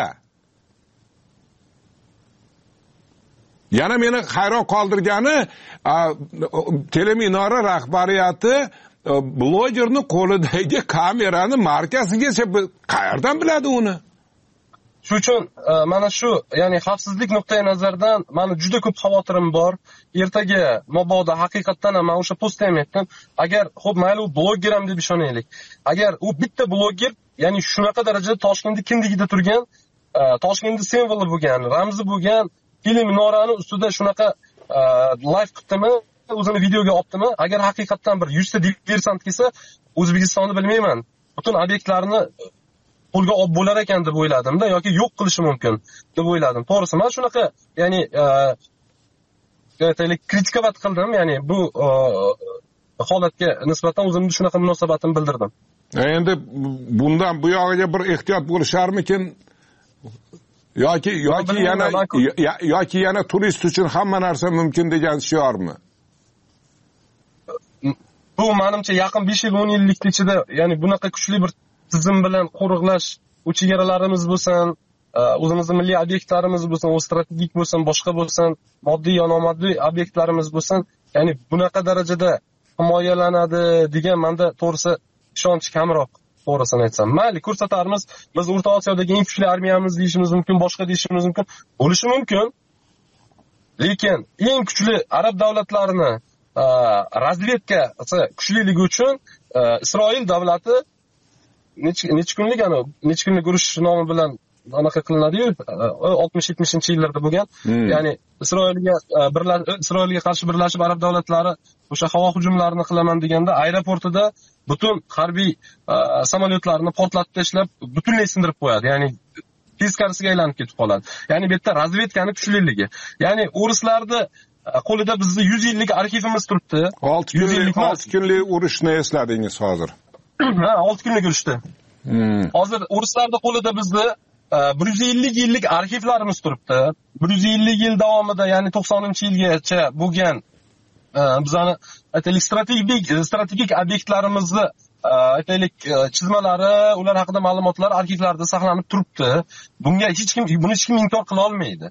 Yana meni hayron qoldirgani, teleminora rahbariyati blogerni qo'lidagi kamerani markazigacha qayerdan biladi uni? Shu uchun mana shu, ya'ni xavfsizlik nuqtai nazaridan meni juda ko'p xavotirim bor. Ertaga mabodo haqiqatdan ham men o'sha postda ham aytdim, agar xo'p mayli u bloger ham deb ishonaylik. Agar u bitta bloger, ya'ni shunaqa darajada Toshkentning kindigida turgan, Toshkentning simvoli bo'lgan, ramzi bo'lgan teleminorani ustida shunaqa live qilibdimi, o'zini videoga olibdimi, agar haqiqatdan bir 100 ta diversant kelsa, O'zbekistonni bilmayman, butun obyektlarni qo'lga olib bo'lar ekan deb o'yladim-da, yoki yo'q qilishi mumkin deb o'yladim. To'g'risi, men shunaqa, ya'ni aytaylik kritikovat qildim, ya'ni bu holatga nisbatan o'zimni shunaqa munosabatimni bildirdim. Endi bundan bu yog'iga bir ehtiyot bo'lisharmikin? yoki yana turist uchun hamma narsa mumkin degan shiormi? Bu menimcha yaqin 5 yil 10 yillik ichida, ya'ni bunaqa kuchli bir tizim bilan qo'riqlash, u chegaralarimiz bo'lsin, o'zimizning milliy obyektlarimiz bo'lsin, o strategik bo'lsin, boshqa bo'lsin, moddiy yo nomoddiy obyektlarimiz bo'lsin, ya'ni bunaqa darajada himoyalanadi degan menda to'g'risi ishonch kamroq. To'g'risini aytsam, mayli ko'rsatarmiz, biz O'rta Osiyodagi eng kuchli armiyamiz deyishimiz mumkin, boshqa deyishimiz mumkin, bo'lishi mumkin. Lekin eng kuchli arab davlatlarini razvedkasi kuchliligi uchun Isroil davlati necha kunlik urush nomi bilan anaqa qilinadi-yu, 60-70-yillarda bo'lgan. Ya'ni Isroilga qarshi birlashib arab davlatlari o'sha havo hujumlarini qilaman deganda aeroportida butun harbiy samolyotlarni portlatib tashlab butunlay sindirib qo'yadi. Ya'ni teskarisiga aylanib ketib qoladi. Ya'ni bu yerda razvedkani kuchliligi. Ya'ni o'rislarni qo'lida bizni 100 yillik arxivimiz turibdi. 6 kunlik urushni esladingiz hozir. Ha, 6 kunlik urushdi. Hozir o'rislarning qo'lida bizni 150 yillik arxivlarimiz turibdi. 150 yil davomida, ya'ni 90-yilgacha bo'lgan bizani aytaylik strategik obyektlarimizni aytaylik chizmalari, ular haqida ma'lumotlar arxivlarda saqlanib turibdi. Buni hech kim inkor qila olmaydi.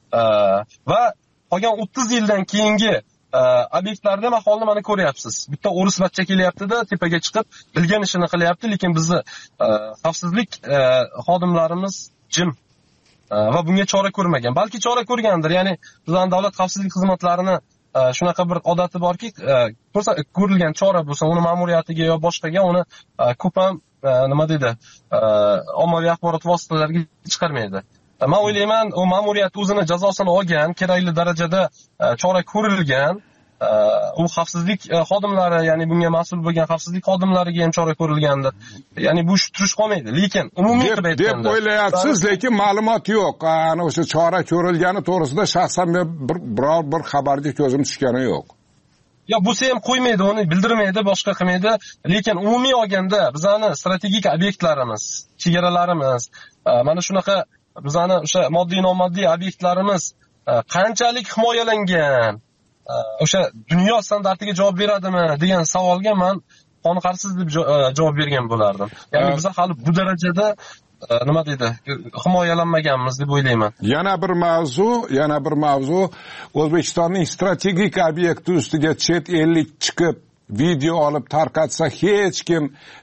Va qolgan 30 yildan keyingi obyektlarda ham aholini mana ko'ryapsiz. Bitta o'ris bachcha kelyapti-da, tepaga chiqib bilgan ishini qilyapti, lekin bizni xavfsizlik xodimlarimiz jim va bunga chora ko'rmagan. Balki chora ko'rgandir. Ya'ni bizning davlat xavfsizlik xizmatlarini shunaqa bir odati borki, ko'rilgan chora bo'lsa, uni ma'muriyatiga yo boshqaga uni ko'p ham nima deydi, ommaviy axborot vositalariga chiqarmaydi. Men o'ylayman, u ma'muriyat o'zini jazosini olgan, kerakli darajada chora ko'rilgan, u xavfsizlik xodimlari, ya'ni bunga mas'ul bo'lgan xavfsizlik xodimlariga ham chora ko'rilgandir. Ya'ni bu turish qolmaydi. Lekin umumiy qilib aytganda deb o'ylayapsiz, lekin ma'lumot yo'q. Ana o'sha chora ko'rilgani to'g'risida shaxsan biror bir xabarga ko'zim tushgani yo'q. Ya bo'lsa ham qo'ymaydi, uni bildirmaydi, boshqa qilmaydi. Lekin umumiy olganda bizning strategik obyektlarimiz, chegaralarimiz, mana shunaqa bizning o'sha moddiy nomoddiy obyektlarimiz qanchalik himoyalangan, o'sha dunyo standartiga javob beradimi degan savolga men qoniqarsiz deb javob bergan bo'lardim. Ya'ni biz hali bu darajada nima deydi, himoyalanmaganmiz deb o'ylayman. Yana bir mavzu O'zbekistonning strategik obyekti ustiga chet ellik chiqib video olib tarqatsa hech kim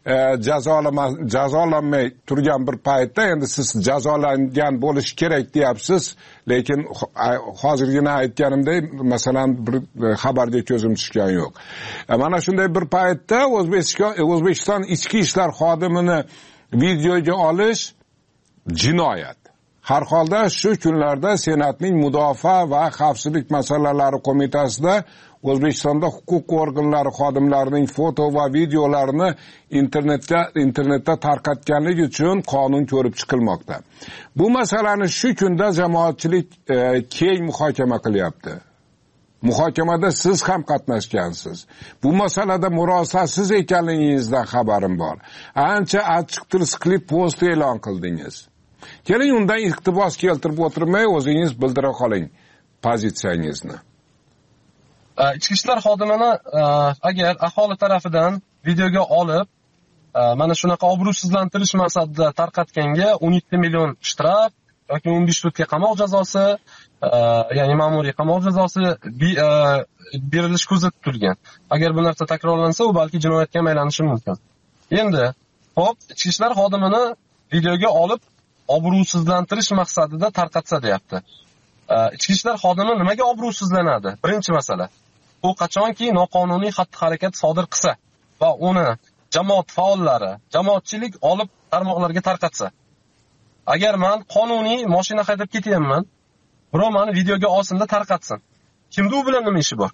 jazolanmay turgan bir paytda endi siz jazolangan bo'lish kerak deyapsiz, lekin hozirgina aytganimdek masalan bir xabarga ko'zim tushgan yo'q. Mana shunday bir paytda O'zbekiston ichki ishlar xodimini videoga olish jinoyat. Har holda shu kunlarda Senatning Mudofaa va xavfsizlik masalalari qo'mitasida O'zbekistonda huquq organlari xodimlarining foto va videolarini internetda tarqatganligi uchun qonun ko'rib chiqilmoqda. Bu masalani shu kunda jamoatchilik keng muhokama qilyapti. Muhokamada siz ham qatnashgansiz. Bu masalada murosasiz ekanligingizdan xabarim bor. Ancha achchiq-tirsiqli post e'lon qildingiz. Keling, undan iqtibos keltirib o'tirmay o'zingiz bildira qoling pozitsiyangizni. Ichki ishlar xodimini agar aholi tarafidan videoga olib mana shunaqa obro'sizlantirish maqsadida tarqatganga 17 million shtraf yoki 15 sutka qamoq jazosi, ya'ni ma'muriy qamoq jazosi berilish ko'zda tutilgan. Agar bu narsa takrorlansa, u balki jinoyatga aylanishi mumkin. Endi, xo'p, ichki ishlar xodimini videoga olib obro'sizlantirish maqsadida tarqatsa deyapti. Ichki ishlar xodimi nimaga obro'sizlanadi? Birinchi masala. U qachonki noqonuniy xatti-harakat sodir qilsa va uni jamoat faollari, jamoatchilik olib tarmoqlarga tarqatsa. Agar men qonuniy mashina haydab ketyapman, birov meni videoga olsin-da tarqatsin. Kimda u bilan nima ishi bor?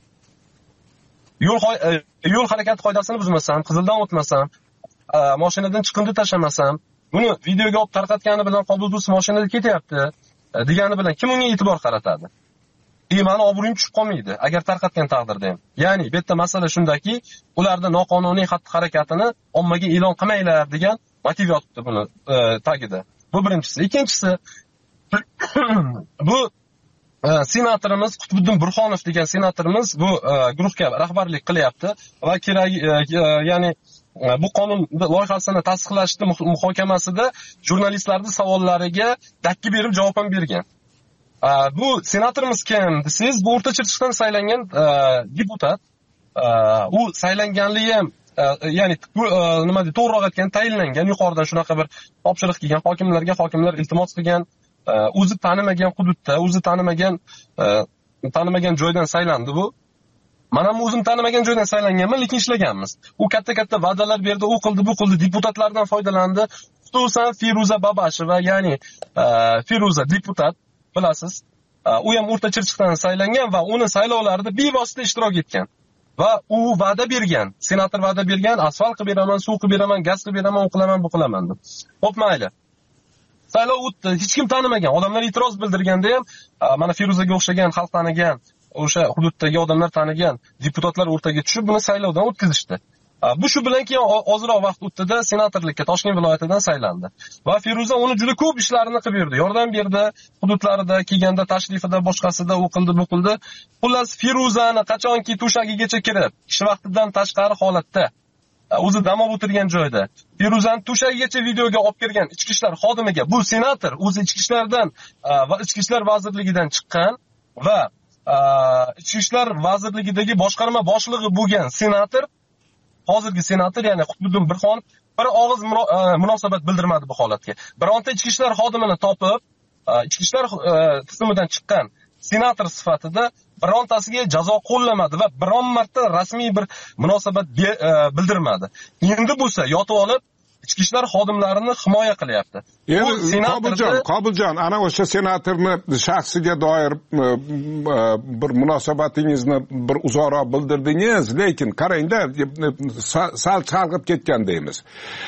Yo'l harakati qoidasini buzmasam, qizildan o'tmasam, mashinadan chiqindi tashlamasam, buni videoga olib tarqatgani bilan Qobuldus mashinada ketyapti degani bilan kim unga e'tibor qaratadi? Meni obro'yim tushib qolmaydi agar tarqatgan taqdirda ham. Ya'ni bu yerda masala shundaki, ularda noqonuniy xatti-harakatini ommaga e'lon qilmanglar degan motiv yotibdi buni tagida. Bu birinchisi. Ikkinchisi, bu senatorimiz Qutbiddin Burxonov degan senatorimiz bu guruhga rahbarlik qilyapti va kerak, ya'ni bu qonun loyihasini tasdiqlashni muhokamasida jurnalistlarning savollariga dakki berib javob ham bergan. Bu senatorimiz kim desangiz, bu O'rta Chirchiqdan saylangan deputat. U saylanganligi ham ya'ni nima deydi, to'g'riroq aytganda tayinlangan, yuqoridan shunaqa bir topshiriq kelgan, hokimlar iltimos qilgan, o'zi tanimagan hududda, o'zi tanimagan joydan saylandi bu. Men ham o'zim tanimagan joydan saylanganman, lekin ishlaganmiz. U katta va'dalar berdi, u qildi, bu qildi, deputatlardan foydalandi. Xususan Feruza Babasheva, ya'ni Feruza deputat, bilasiz. U ham O'rta Chirchiqdan saylangan va uni saylovlarida bevosita ishtirok etgan. Va u va'da bergan, senator va'da bergan, asfalt qilib beraman, suv qilib beraman, gaz qilib beraman, u qilaman, bu qilaman deb. Xo'p, mayli. saylov o'tdi, hech kim tanimagan, odamlar e'tiroz bildirganda ham mana Feruzaga o'xshagan xalq tanigan, o'sha hududdagi odamlar tanigan deputatlar o'rtaga tushib buni saylovdan o'tkazishdi. Bu shu bilan keyin ozroq vaqt o'tdi-da senatorlikka Toshkent viloyatidan saylandi. Va Feruza uni juda ko'p ishlarini qilib berdi, yordam berdi, hududlarida kelganda, tashrifida, boshqasida o'qildi, bo'qildi. Xullas Feruzani qachonki to'shagigacha kirib, ish vaqtidan tashqari holatda o'zi dam olib o'tirgan joyda Feruzani to'shagigacha videoga olib kirgan ichki ishlar xodimiga, bu senator o'zi ichki ishlardan va ichki ishlar vazirligidan chiqqan va ichki ishlar vazirligidagi boshqarma boshlig'i bo'lgan senator, hozirgi senator, ya'ni Qutbiddin Birxonov bir og'iz munosabat bildirmadi bu holatga. Bironta ichki ishlar xodimini topib, ichki ishlar tizimidan chiqqan senator sifatida birontasiga jazo qo'llamadi va biron marta rasmiy bir munosabat bildirmadi. Endi bo'lsa yotib olib ichki ishlar xodimlarini himoya qilyapti. Qobiljon, ana o'sha senatorni shaxsiga doir bir munosabatingizni bir uzoqroq bildirdingiz, lekin qarangda, sal chalg'ib ketgan deymiz.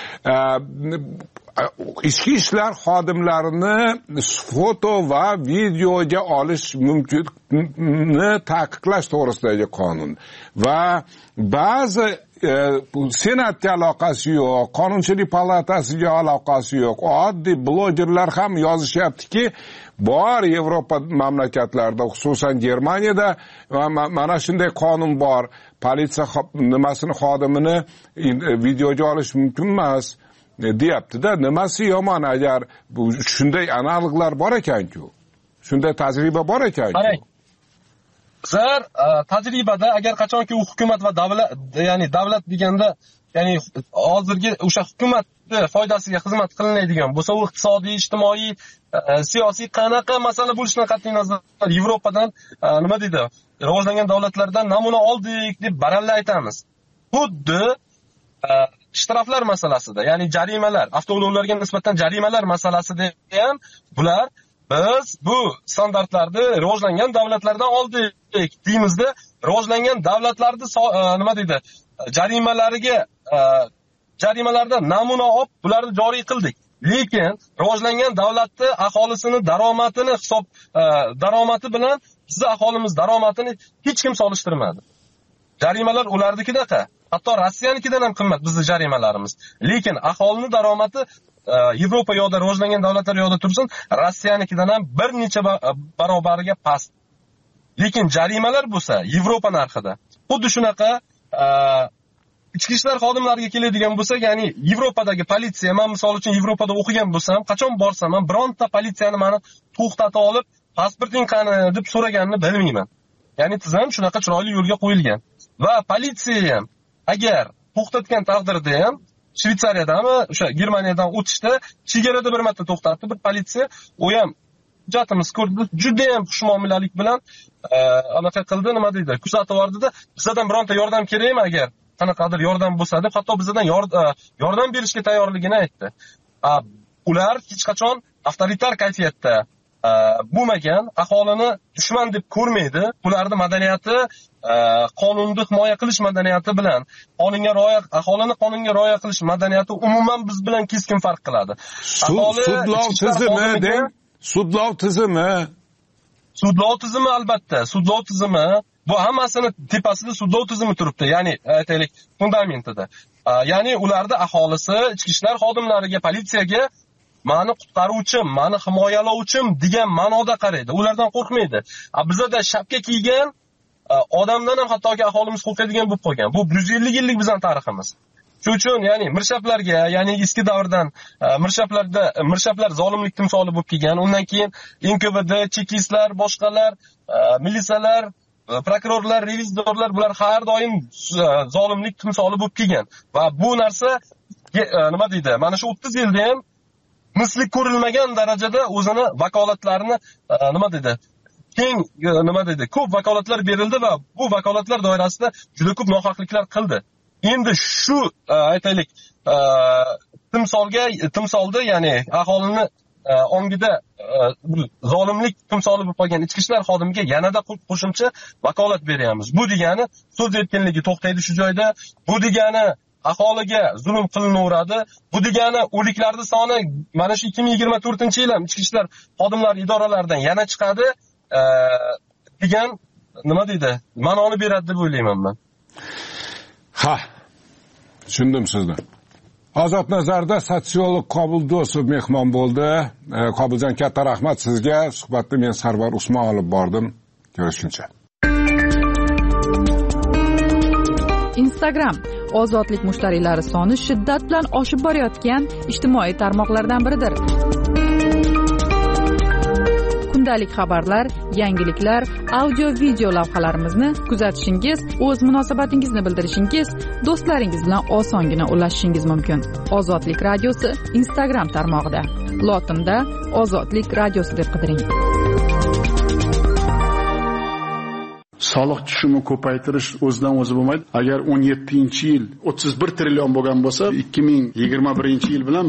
Ichki ishlar xodimlarini foto va videoga olish mumkinni taqiqlash to'g'risidagi qonun va ba'zi senatga aloqasi yo'q, qonunchilik palatasiga aloqasi yo'q, oddiy blogerlar ham yozishyaptiki, bor Yevropa mamlakatlarida, xususan Germaniyada mana shunday qonun bor, politsiya nimasini xodimini videoga olish mumkin emas deyapti-da. Nimasi yomon agar shunday analoglar bor ekan-ku? Shunday tajriba bor ekan-ku? Bizlar tajribada agar qachonki u hukumat va davlat, ya'ni davlat deganda, ya'ni hozirgi o'sha hukumatning foydasiga xizmat qilinadigan bo'lsa, u iqtisodiy, ijtimoiy, siyosiy qanaqa masala bo'lishidan qat'iy nazar Yevropadan nima deydi, rivojlangan davlatlardan namuna oldik deb baralla aytamiz. Xuddi shtraflar masalasida, ya'ni jarimalar, avtoulovlarga nisbatan jarimalar masalasida ham bular biz bu standartlarni rivojlangan davlatlardan oldik deymizda, rivojlangan davlatlarni nima deydi, jarimalardan namuna olib bularni joriy qildik. Lekin rivojlangan davlatni aholisini daromati bilan bizning aholimiz daromadini hech kim solishtirmadi. Jarimalar ularnikidaqa, hatto Rossiyanikidan ham qimmat bizning jarimalarimiz. Lekin aholini daromati Yevropa yo'da rivojlangan davlatlar yo'da tursin, Rossiyanikidan ham bir necha barobariga past. Lekin jarimalar bo'lsa Yevropa narxida. Xuddi shunaqa ichki ishlar xodimlariga keladigan bo'lsak, ya'ni Yevropadagi politsiya, men misol uchun Yevropada o'qigan bo'lsam, qachon borsam ham bironta politsiyani meni to'xtatib olib, pasporting qani deb so'raganini bilmayman. Ya'ni tizim shunaqa chiroyli yo'lga qo'yilgan. Va politsiya ham agar to'xtatgan taqdirda ham Shvetsariyadami, o'sha Germaniyadan o'tishda chegarada bir marta to'xtatdi bir politsiya, u ham hujjatimiz ko'rdi, juda ham xushmuomalalik bilan anaqa qildi, nima deydi, kuzatib yordida, bizdan bironta yordam kerakmi agar qanaqadir yordam bo'lsa deb, hatto bizdan yordam berishga tayyorligini aytdi. Ular hech qachon avtoritar kayfiyatda bo'lmagan, aholini dushman deb ko'rmaydi. Ularning madaniyati qonunni himoya qilish madaniyati bilan aholini qonunga rioya qilish madaniyati umuman biz bilan keskin farq qiladi. Sudlov tizimi albatta, sudlov tizimi bu hammasini tepasida sudlov tizimi turibdi, ya'ni aytaylik fundamentida. Ya'ni ularda aholisi ichki ishlar xodimlariga, politsiyaga mani qutqaruvchim, mani himoyalovchim degan ma'noda qaraydi. Ulardan qo'rqmaydi. Bizda shapka kiygan odamdan ham hattoki aholimiz qo'rqadigan bo'lib qolgan. Bu 150 yillik bizning tariximiz. Shuning uchun ya'ni mirshaplarga, ya'ni eski davrdan mirshaplar zolimlik timsoli bo'lib kelgan. Undan keyin NKVD, chekistlar, boshqalar, militsiyalar, prokurorlar, revizorlar bular har doim zolimlik timsoli bo'lib kelgan. Va bu narsa nima deydi? Mana shu 30 yilda ham misli ko'rilmagan darajada o'zini vakolatlarini nima deydi? Keng nima deydi? Ko'p vakolatlar berildi va bu vakolatlar doirasida juda ko'p nohaqliklar qildi. Endi shu aytaylik timsolda, ya'ni aholini ongida zolimlik timsoli bo'lib qolgan ichki ishlar xodimiga yanada qo'shimcha vakolat beryapmiz. Bu degani so'z erkinligi to'xtaydi shu joyda. Bu degani aholiga zulm qilinaveradi. Bu degani o'liklarning soni mana shu 2024-yil ham ichki ishlar xodimlari idoralaridan yana chiqadi degan nima deydi? Ma'noni beradi deb o'ylayman men. Ha. Tushundim sizni. Ozod nazarda sotsiolog Qobul Do'stov mehmon bo'ldi. Qobuljon, katta rahmat sizga. Suhbatni men Sarvar Usmon olib bordim. Ko'rishguncha. Instagram ozodlik mushtariylari soni shiddat bilan oshib borayotgan ijtimoiy tarmoqlardan biridir. Kundalik xabarlar, yangiliklar, audio-video lavhalarimizni kuzatishingiz, o'z munosabatingizni bildirishingiz, do'stlaringiz bilan osongina ulashishingiz mumkin. Ozodlik radiosi Instagram tarmog'ida. Lotinda Ozodlik radiosi deb qidiring. Soliq tushumi ko'paytirish o'zidan o'zi bo'lmaydi. Agar 17-yil 31 trillion bo'lgan bo'lsa, 2021-yil bilan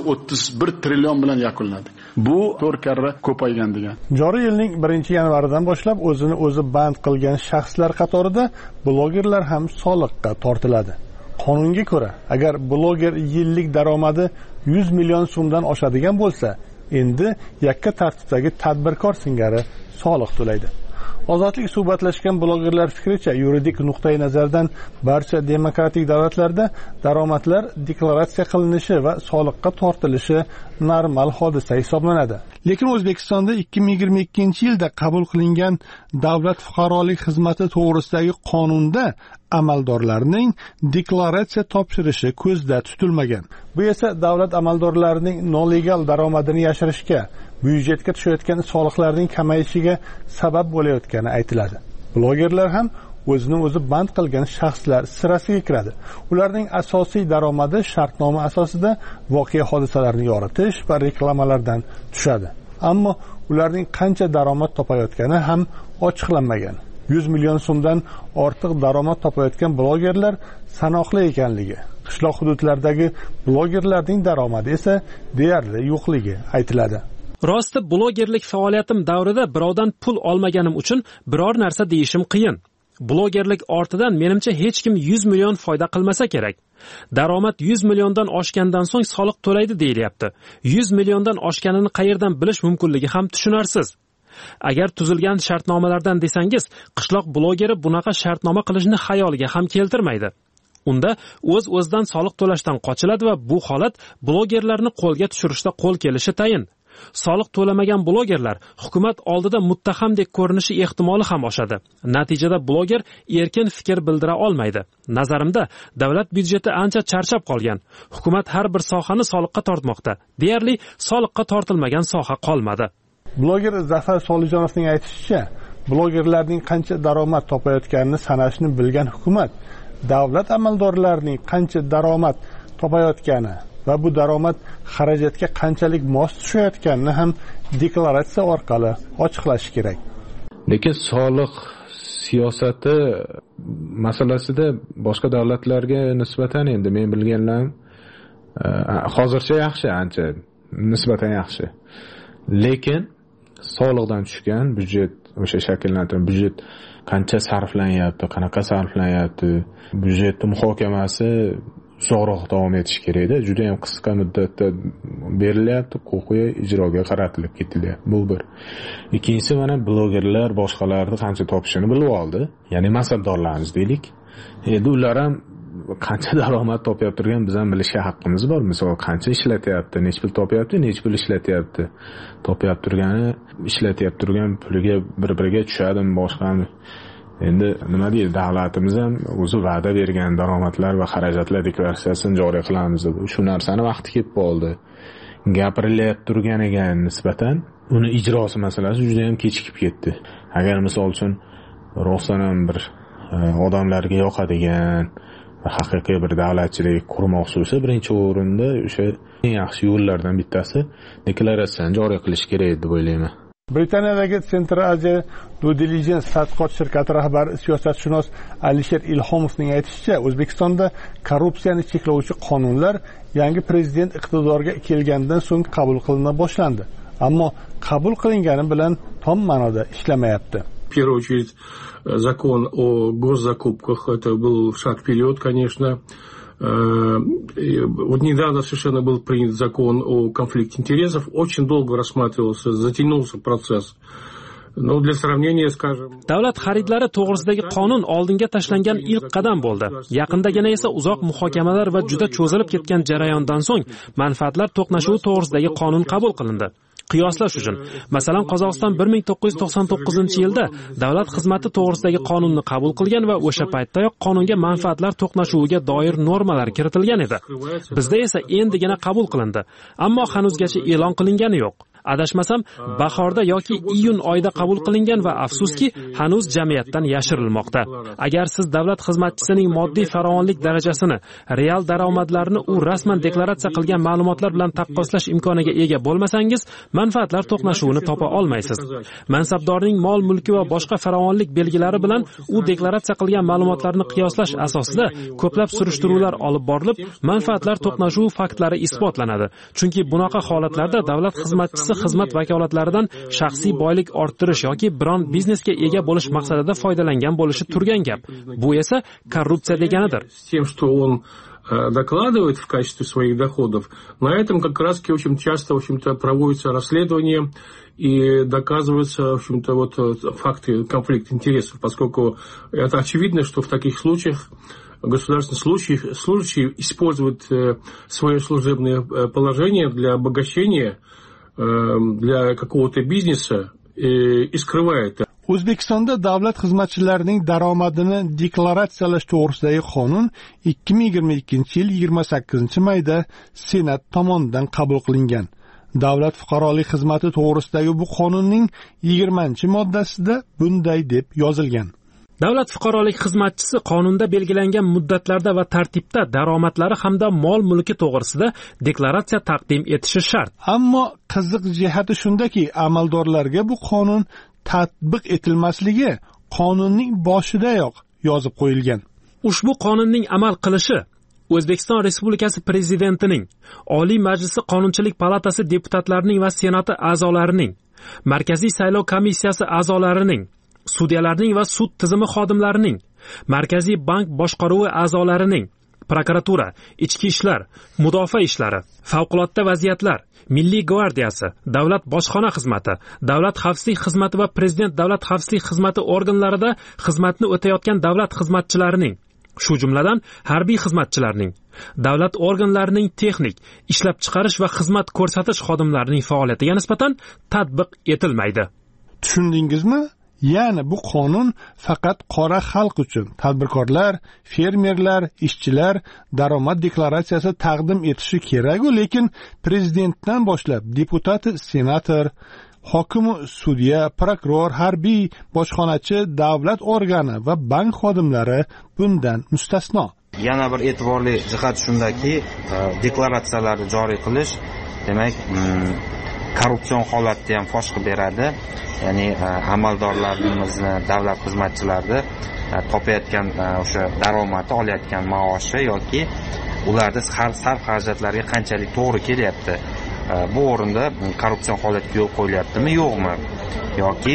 131 trillion bilan yakunladik. Bu 4 karra ko'paygan degan. Joriy yilning 1-yanvaridan boshlab o'zini o'zi band qilgan shaxslar qatorida blogerlar ham soliqqa tortiladi. Qonunga ko'ra, agar bloger yillik daromadi 100 million so'mdan oshadigan bo'lsa, endi yakka tartibdagi tadbirkor singari soliq to'laydi. Ozodlik suhbatlashgan blogerlar fikricha, yuridik nuqtai nazardan barcha demokratik davlatlarda daromadlar deklaratsiya qilinishi va soliqqa tortilishi normal hodisa hisoblanadi. Lekin O'zbekistonda 2022-yilda qabul qilingan davlat fuqarolik xizmati to'g'risidagi qonunda amaldorlarning deklaratsiya topshirishi ko'zda tutilmagan. Bu esa davlat amaldorlarining nolegal daromadini yashirishga, byudjetga tushayotgan soliqlarning kamayishiga sabab bo'layotgani aytiladi. Blogerlar ham o'zini o'zi band qilgan shaxslar sirasiga kiradi. Ularning asosiy daromadi shartnoma asosida voqea hodisalarni yoritish va reklamalardan tushadi. Ammo ularning qancha daromad topayotgani ham ochiqlanmagan. 100 million so'mdan ortiq daromad topayotgan blogerlar sanoqli ekanligi, qishloq hududlardagi blogerlarning daromadi esa deyarli yo'qligi aytiladi. Rosti blogerlik faoliyatim davrida birovdan pul olmaganim uchun biror narsa deyishim qiyin. Blogerlik ortidan menimcha hech kim 100 million foyda qilmasa kerak. Daromad 100 milliondan oshgandan so'ng soliq to'laydi deyilyapti. 100 milliondan oshganini qayerdan bilish mumkinligi ham tushunarsiz. Agar tuzilgan shartnomalardan desangiz, qishloq blogeri bunaqa shartnoma qilishni xayoliga ham keltirmaydi. Unda o'z-o'zidan soliq to'lashdan qochiladi va bu holat blogerlarni qo'lga tushirishda qo'l kelishi tayin. Soliq to'lamagan blogerlar hukumat oldida muttahamdek ko'rinishi ehtimoli ham oshadi. Natijada bloger erkin fikr bildira olmaydi. Nazarimda, davlat byudjeti ancha charchab qolgan. Hukumat har bir sohani soliqqa tortmoqda. Deyarli soliqqa tortilmagan soha qolmadi. Bloger Zafar Solijonovning aytishicha, blogerlarning qancha daromad topayotganini sanashni bilgan hukumat davlat amaldorlarining qancha daromad topayotgani va bu daromad xarajatga qanchalik mos tushayotganini ham deklaratsiya orqali ochiqlashi kerak. Lekin soliq siyosati masalasida boshqa davlatlarga nisbatan endi men bilganlarim hozircha yaxshi, ancha nisbatan yaxshi. Lekin soliqdan tushgan byudjet, o'sha shakllantirilgan byudjet qancha sarflanyapti, qanaqa sarflanyapti, byudjetning muhokamasi uzoqroq davom etishi kerak-da. Juda ham qisqa muddatda berilyapti, huquqiy ijroga qaratilib ketilyapti. Bu bir. Ikkinchisi, mana blogerlar boshqalarni qancha topishini bilib oldi. Ya'ni mansabdorlarimiz deylik. Endi ular ham qancha daromad topayotgan biz ham bilishga haqqimiz bor. Misol qancha ishlatyapti, nech pul topyapti, nech pul ishlatyapti. Topyapti turgani, ishlatyapti turgan puliga bir-biriga tushadimi, boshqami. Endi nima deydi, davlatimiz ham o'zi va'da bergan daromadlar va xarajatlar deklaratsiyasini joriy qilamiz deb. Shu narsani vaqti kelib qoldi. Gapirilyapti turganiga nisbatan uni ijrosi masalasi juda ham kechikib ketdi. Agar misol uchun rostdan ham bir odamlarga yoqadigan va haqiqiy bir davlatchilik qurmoqchi bo'lsa, birinchi o'rinda o'sha eng yaxshi yo'llardan bittasi deklaratsiyani joriy qilish kerak deb o'ylayman. Britaniyadagi Central Asia Due Diligence tadqiqot shirkati rahbari siyosatshunos Alisher Ilhomovning aytishicha, O'zbekistonda korrupsiyani cheklovchi qonunlar yangi prezident iqtidorga kelgandan so'ng qabul qilina boshlandi. Ammo qabul qilingani bilan tom ma'noda ishlamayapti. В первую очередь, закон о госзакупках. Это был шаг вперед, конечно. Вот недавно совершенно был принят закон о конфликте интересов, очень долго рассматривался, затянулся процесс. Но для сравнения, скажем, davlat xaridlari to'g'risidagi qonun oldinga tashlangan ilk qadam bo'ldi. Yaqindagina esa uzoq muhokamalar va juda cho'zilib ketgan jarayondan so'ng manfaatlar to'qnashuvi to'g'risidagi qonun qabul qilindi. Qiyoslash uchun, masalan, Qozog'iston 1999-yilda davlat xizmati to'g'risidagi qonunni qabul qilgan va o'sha paytdayoq qonunga manfaatlar to'qnashuviga doir normalar kiritilgan edi. Bizda esa endigina qabul qilindi, ammo hanuzgacha e'lon qilingani yo'q. Adashmasam, bahorda yoki iyun oyida qabul qilingan va afsuski, hanuz jamiyatdan yashirilmoqda. Agar siz davlat xizmatchisining moddiy farovonlik darajasini, real daromadlarini u rasman deklaratsiya qilgan ma'lumotlar bilan taqqoslash imkoniga ega bo'lmasangiz, manfaatlar to'qnashuvini topa olmaysiz. Mansabdorning mol-mulki va boshqa farovonlik belgilari bilan u deklaratsiya qilgan ma'lumotlarni qiyoslash asosida ko'plab surishtiruvlar olib borilib, manfaatlar to'qnashuvi faktlari isbotlanadi. Chunki bunaqa holatlarda davlat xizmatchisi xizmat vakolatlaridan shaxsiy boylik orttirish yoki biron biznesga ega bo'lish maqsadida foydalangan bo'lishi turgan gap. Bu esa korrupsiya deganidir. Тем, что он докладывает в качестве своих доходов, на этом как раз очень часто, в общем-то, проводятся расследования и доказываются, в общем-то, вот факты конфликта интересов, поскольку это очевидно, что в таких случаях государственные служащие используют свое служебное положение для обогащения, для какого-то бизнеса и скрывает. O'zbekistonda davlat xizmatchilarining daromadini deklaratsiyalash to'g'risidagi qonun 2022-yil 28-mayda Senat tomonidan qabul qilingan. Davlat fuqarolik xizmati to'g'risidagi bu qonunning 20-moddasida bunday deb yozilgan. Davlat fuqarolik xizmatchisi qonunda belgilangan muddatlarda va tartibda daromadlari hamda mol-mulki to'g'risida deklaratsiya taqdim etishi shart. Ammo qiziq jihati shundaki, amaldorlarga bu qonun tatbiq etilmasligi qonunning boshidayoq yozib qo'yilgan. Ushbu qonunning amal qilishi O'zbekiston Respublikasi Prezidentining, Oliy Majlisi Qonunchilik palatasi deputatlarining va Senati a'zolarining, Markaziy saylov komissiyasi a'zolarining, sudyalarning va sud tizimi xodimlarining, Markaziy bank boshqaruvi a'zolarining, prokuratura, ichki ishlar, mudofaa ishlari, favqulodda vaziyatlar, Milliy gvardiyasi, davlat bojxona xizmati, davlat xavfsizlik xizmati va prezident davlat xavfsizlik xizmati organlarida xizmatni o'tayotgan davlat xizmatchilarining, shu jumladan harbiy xizmatchilarning, davlat organlarining texnik, ishlab chiqarish va xizmat ko'rsatish xodimlarining faoliyatiga nisbatan tatbiq etilmaydi. Tushundingizmi? Ya'ni bu qonun faqat qora xalq uchun, tadbirkorlar, fermerlar, ishchilar daromad deklaratsiyasi taqdim etishi kerak-ku, lekin prezidentdan boshlab deputati, senator, hokimi, sudya, prokuror, harbiy, bojxonachi, davlat organi va bank xodimlari bundan mustasno. Yana bir e'tiborli jihat shundaki, deklaratsiyalarni joriy qilish, demak, korrupsion holatni ham fosh qilib beradi. Ya'ni amaldorlarimizni, davlat xizmatchilarni topayotgan o'sha daromadi, olayotgan maoshi yoki ularda sarf xarajatlarga qanchalik to'g'ri kelyapti. Bu o'rinda korrupsion holatga yo'l qo'yilyaptimi, yo'qmi? Yoki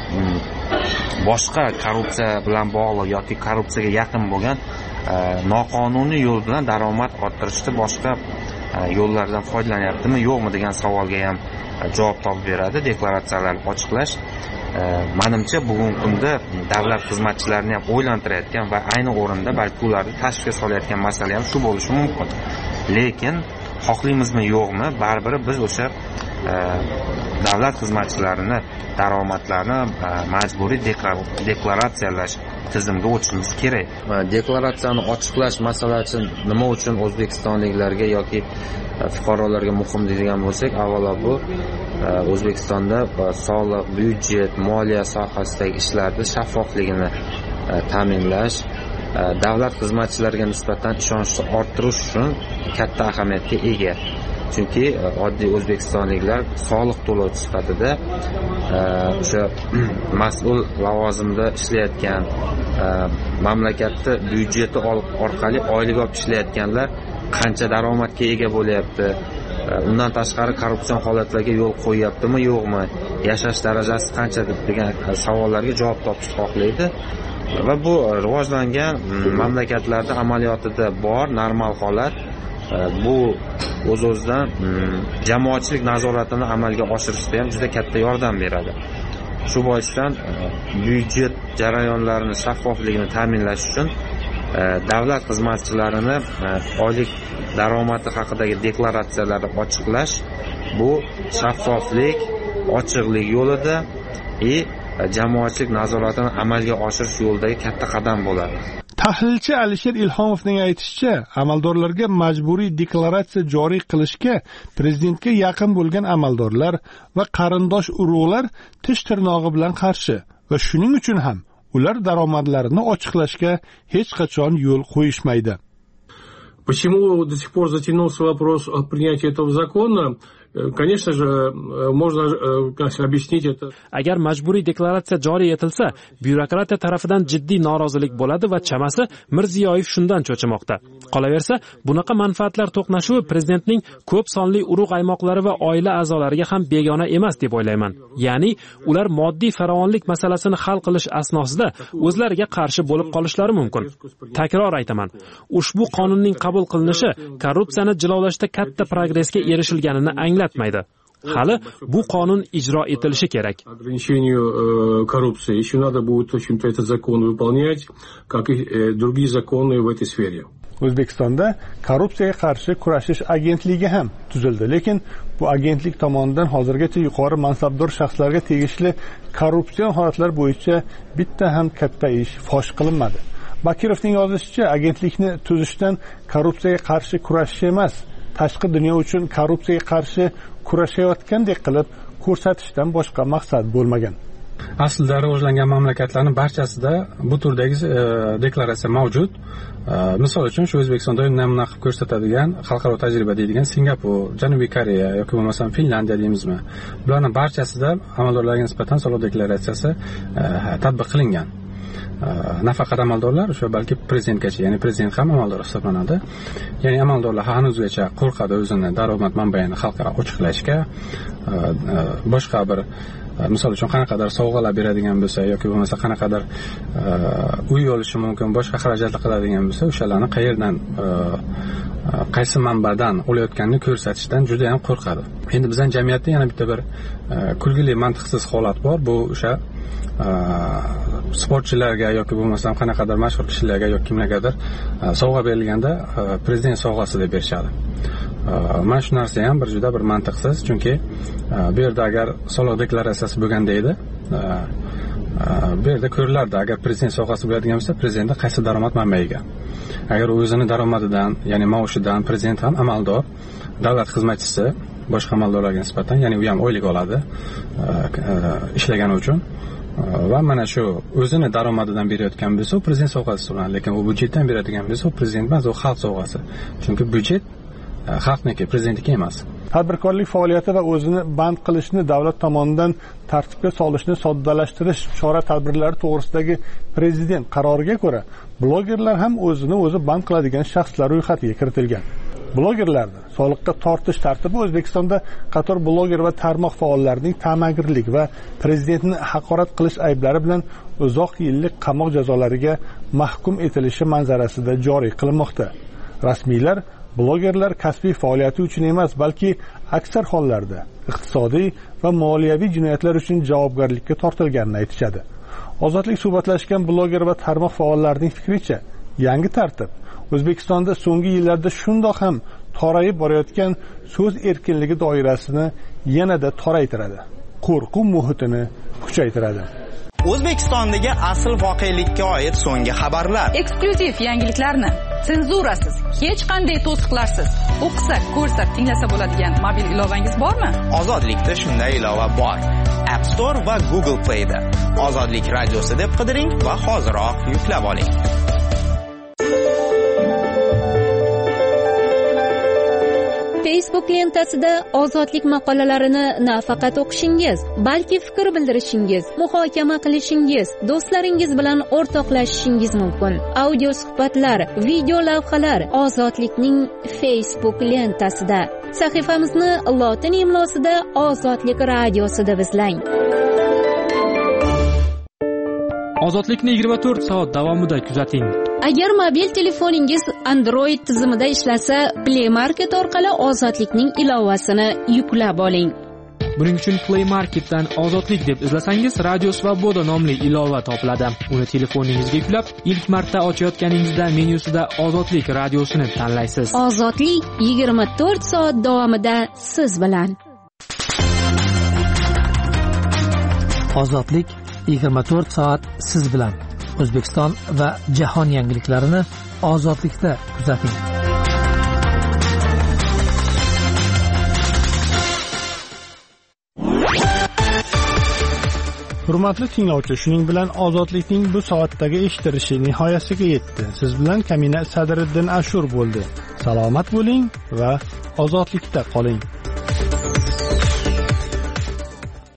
boshqa korrupsiya bilan bog'liq yoki korrupsiyaga yaqin bo'lgan noqonuniy yo'l bilan daromad orttirishda boshqa yo'llardan foydalanyaptimi, yo'qmi degan savolga ham javob topib beradi deklaratsiyalarni ochiqlash. Menimcha bugungi kunda davlat xizmatchilarini ham o'ylantirayotgan va ayni o'rinda balki ularni tashvishga solayotgan masala ham shu bo'lishi mumkin. Lekin xohlaymizmi yo'qmi, baribir biz o'sha davlat xizmatchilarini daromadlarini majburiy deklaratsiyalash tizimiga o'tishimiz kerak. Deklaratsiyani ochiqlash masalasi nima uchun o'zbekistonliklarga yoki fuqarolarga muhim deydigan bo'lsak, avvalo bu O'zbekistonda soliq, byudjet, moliya sohasidagi ishlarning shaffofligini ta'minlash, davlat xizmatchilariga nisbatan ishonchni orttirish uchun katta ahamiyatga ega. Chunki oddiy o'zbekistonliklar soliq to'lovchi sifatida o'sha mas'ul lavozimda ishlayotgan, mamlakatda byudjeti orqali oylik olib ishlayotganlar qancha daromadga ega bo'lyapti? Undan tashqari korrupsion holatlarga yo'l qo'yyaptimi, yo'qmi? Yashash darajasi qancha degan savollarga javob topishni xohlaydi. va bu rivojlangan mamlakatlarda amaliyotida bor normal holat. Bu o'z-o'zidan jamoatchilik nazoratini amalga oshirishda ham juda katta yordam beradi. Shu boisdan byudjet jarayonlarining shaffofligini ta'minlash uchun davlat xizmatchilarini oylik daromadi haqidagi deklaratsiyalarni ochiqlash bu shaffoflik, ochiqlik yo'lida jamoatchilik nazoratini amalga oshirish yo'lidagi katta qadam bo'ladi. Tahlilchi Alisher Ilhomovning aytishicha, amaldorlarga majburiy deklaratsiya joriy qilishga prezidentga yaqin bo'lgan amaldorlar va qarindosh urug'lar tish tirnog'i bilan qarshi va shuning uchun ham ular daromadlarini ochiqlashga hech qachon yo'l qo'yishmaydi. Почему до сих пор затянулся вопрос о принятии этого закона? Конечно же, можно объяснить это. Agar majburiy deklaratsiya joriy etilsa, byurokratiya tarafidan jiddiy norozilik bo'ladi va chamasi Mirziyoyev shundan cho'chimoqda. Qolaversa, bunaqa manfaatlar to'qnashuvi prezidentning ko'p sonli urug' aymoqlari va oila a'zolariga ham begona emas deb o'ylayman. Ya'ni, ular moddiy farovonlik masalasini hal qilish asnosida o'zlariga qarshi bo'lib qolishlari mumkin. Takror aytaman, ushbu qonunning qabul qilinishi korrupsiyani jilovlashda katta progressga erishilganini anglatmaydi. Hali bu qonun ijro etilishi kerak. Ограничению коррупции еще надо будет, в общем-то, этот закон выполнять, как и другие законы в этой сфере. O'zbekistonda korrupsiyaga qarshi kurashish agentligi ham tuzildi, lekin bu agentlik tomonidan hozirgacha yuqori mansabdor shaxslarga tegishli korrupsion holatlar bo'yicha bitta ham katta ish fosh qilinmadi. Bakirovning yozishicha, agentlikni tuzishdan korrupsiyaga qarshi kurashish emas, tashqi dunyo uchun korrupsiyaga qarshi kurashayotgandek qilib ko'rsatishdan boshqa maqsad bo'lmagan. Aslida rivojlangan mamlakatlarning barchasida bu turdagi deklaratsiya mavjud. Misol uchun shu O'zbekistonda namuna qilib ko'rsatadigan xalqaro tajriba deydigan Singapur, Janubiy Koreya yoki bo'lmasam Finlandiya deymizmi. Bularning barchasida amaldorlarga nisbatan soliq deklaratsiyasi tatbiq qilingan. Nafaqat amaldorlar, o'sha balki prezidentgacha, ya'ni prezident ham amaldor hisoblanadi. Ya'ni amaldorlar hanuzgacha qo'rqadi o'zini daromad manbaini xalqqa ochiqlashga, boshqa bir misol uchun qanaqadir sovg'alar beradigan bo'lsa yoki bo'lmasa qanaqadir uy olishi mumkin, boshqa xarajatlar qiladigan bo'lsa, o'shalarni qayerdan qaysi manbadan olayotganini ko'rsatishdan juda ham qo'rqadi. Endi bizning jamiyatda yana bitta bir kulgili mantiqsiz holat bor. Bu o'sha sportchilarga yoki bo'lmasam qanaqadir mashhur kishilarga yoki kimlargadir sovg'a berilganda prezident sovg'asi deb berishadi. Mana shu narsa ham bir juda bir mantiqsiz, chunki bu yerda agar soliq deklaratsiyasi bo'lganda edi, bu yerda ko'rilardi, agar prezident sovg'asi bo'ladigan bo'lsa, prezidentning qaysi daromad manbaiga. Agar o'zining daromadidan, ya'ni maoshidan prezident ham amaldor, davlat xizmatchisi boshqa amaldorlarga nisbatan, ya'ni u ham oylik oladi ishlagani uchun. Va mana shu o'zini daromadidan berayotgan bo'lsa, prezident sovg'asi hisoblanadi, lekin u byudjetdan beradigan bo'lsa, prezident emas, u xalq sovg'asi. Chunki byudjet xalqniki, prezidentniki emas. Tadbirkorlik faoliyati va o'zini band qilishni davlat tomonidan tartibga solishni soddalashtirish chora-tadbirlari to'g'risidagi prezident qaroriga ko'ra, blogerlar ham o'zini o'zi band qiladigan shaxslar ro'yxatiga kiritilgan. Blogerlarni soliqqa tortish tartibi O'zbekistonda qator bloger va tarmoq faollarining ta'magirlik va prezidentni haqorat qilish ayblari bilan uzoq yillik qamoq jazolariga mahkum etilishi manzarasida joriy qilinmoqda. Rasmiylar blogerlar kasbiy faoliyati uchun emas, balki aksar hollarda iqtisodiy va moliyaviy jinoyatlar uchun javobgarlikka tortilganini aytishadi. Ozodlik suhbatlashgan bloger va tarmoq faollarining fikricha, yangi tartib O'zbekistonda so'nggi yillarda shundoq ham torayib borayotgan so'z erkinligi doirasini yanada toraytiradi. Qo'rquv muhitini kuchaytiradi. O'zbekistondagi asl voqelikka oid so'nggi xabarlar, eksklyuziv yangiliklarni senzurasiz, hech qanday to'siqlarsiz o'qisa, ko'rsa, tinglasa bo'ladigan mobil ilovangiz bormi? Ozodlikda shunday ilova bor. App Store va Google Play da Ozodlik radiosi deb qidiring va hoziroq yuklab oling. Facebook lentasida ozodlik maqolalarini nafaqat o'qishingiz, balki fikr bildirishingiz, muhokama qilishingiz, do'stlaringiz bilan o'rtoqlashishingiz mumkin. Audio suhbatlar, video lavhalar ozodlikning Facebook lentasida. Sahifamizni lotin imlosida Ozodlik radiosi deb izlang. Ozodlikni 24 soat davomida kuzating. Agar mobil telefoningiz Android tizimida ishlasa, Play Market orqali Ozodlikning ilovasini yuklab oling. Buning uchun Play Marketdan Ozodlik deb izlasangiz, Radio Svoboda nomli ilova topiladi. Uni telefoningizga yuklab, ilk marta ochayotganingizda menyusida Ozodlik radiosini tanlaysiz. Ozodlik 24 soat davomida siz bilan. Ozodlik 24 soat siz bilan. O'zbekiston va jahon yangiliklarini Ozodlikda kuzating. Hurmatli tinglovchi, shuning bilan Ozodlikning bu soatdagi eshitilishi nihoyasiga yetdi. Siz bilan Kamina Sadriddin Ashur bo'ldi. Salomat bo'ling va ozodlikda qoling.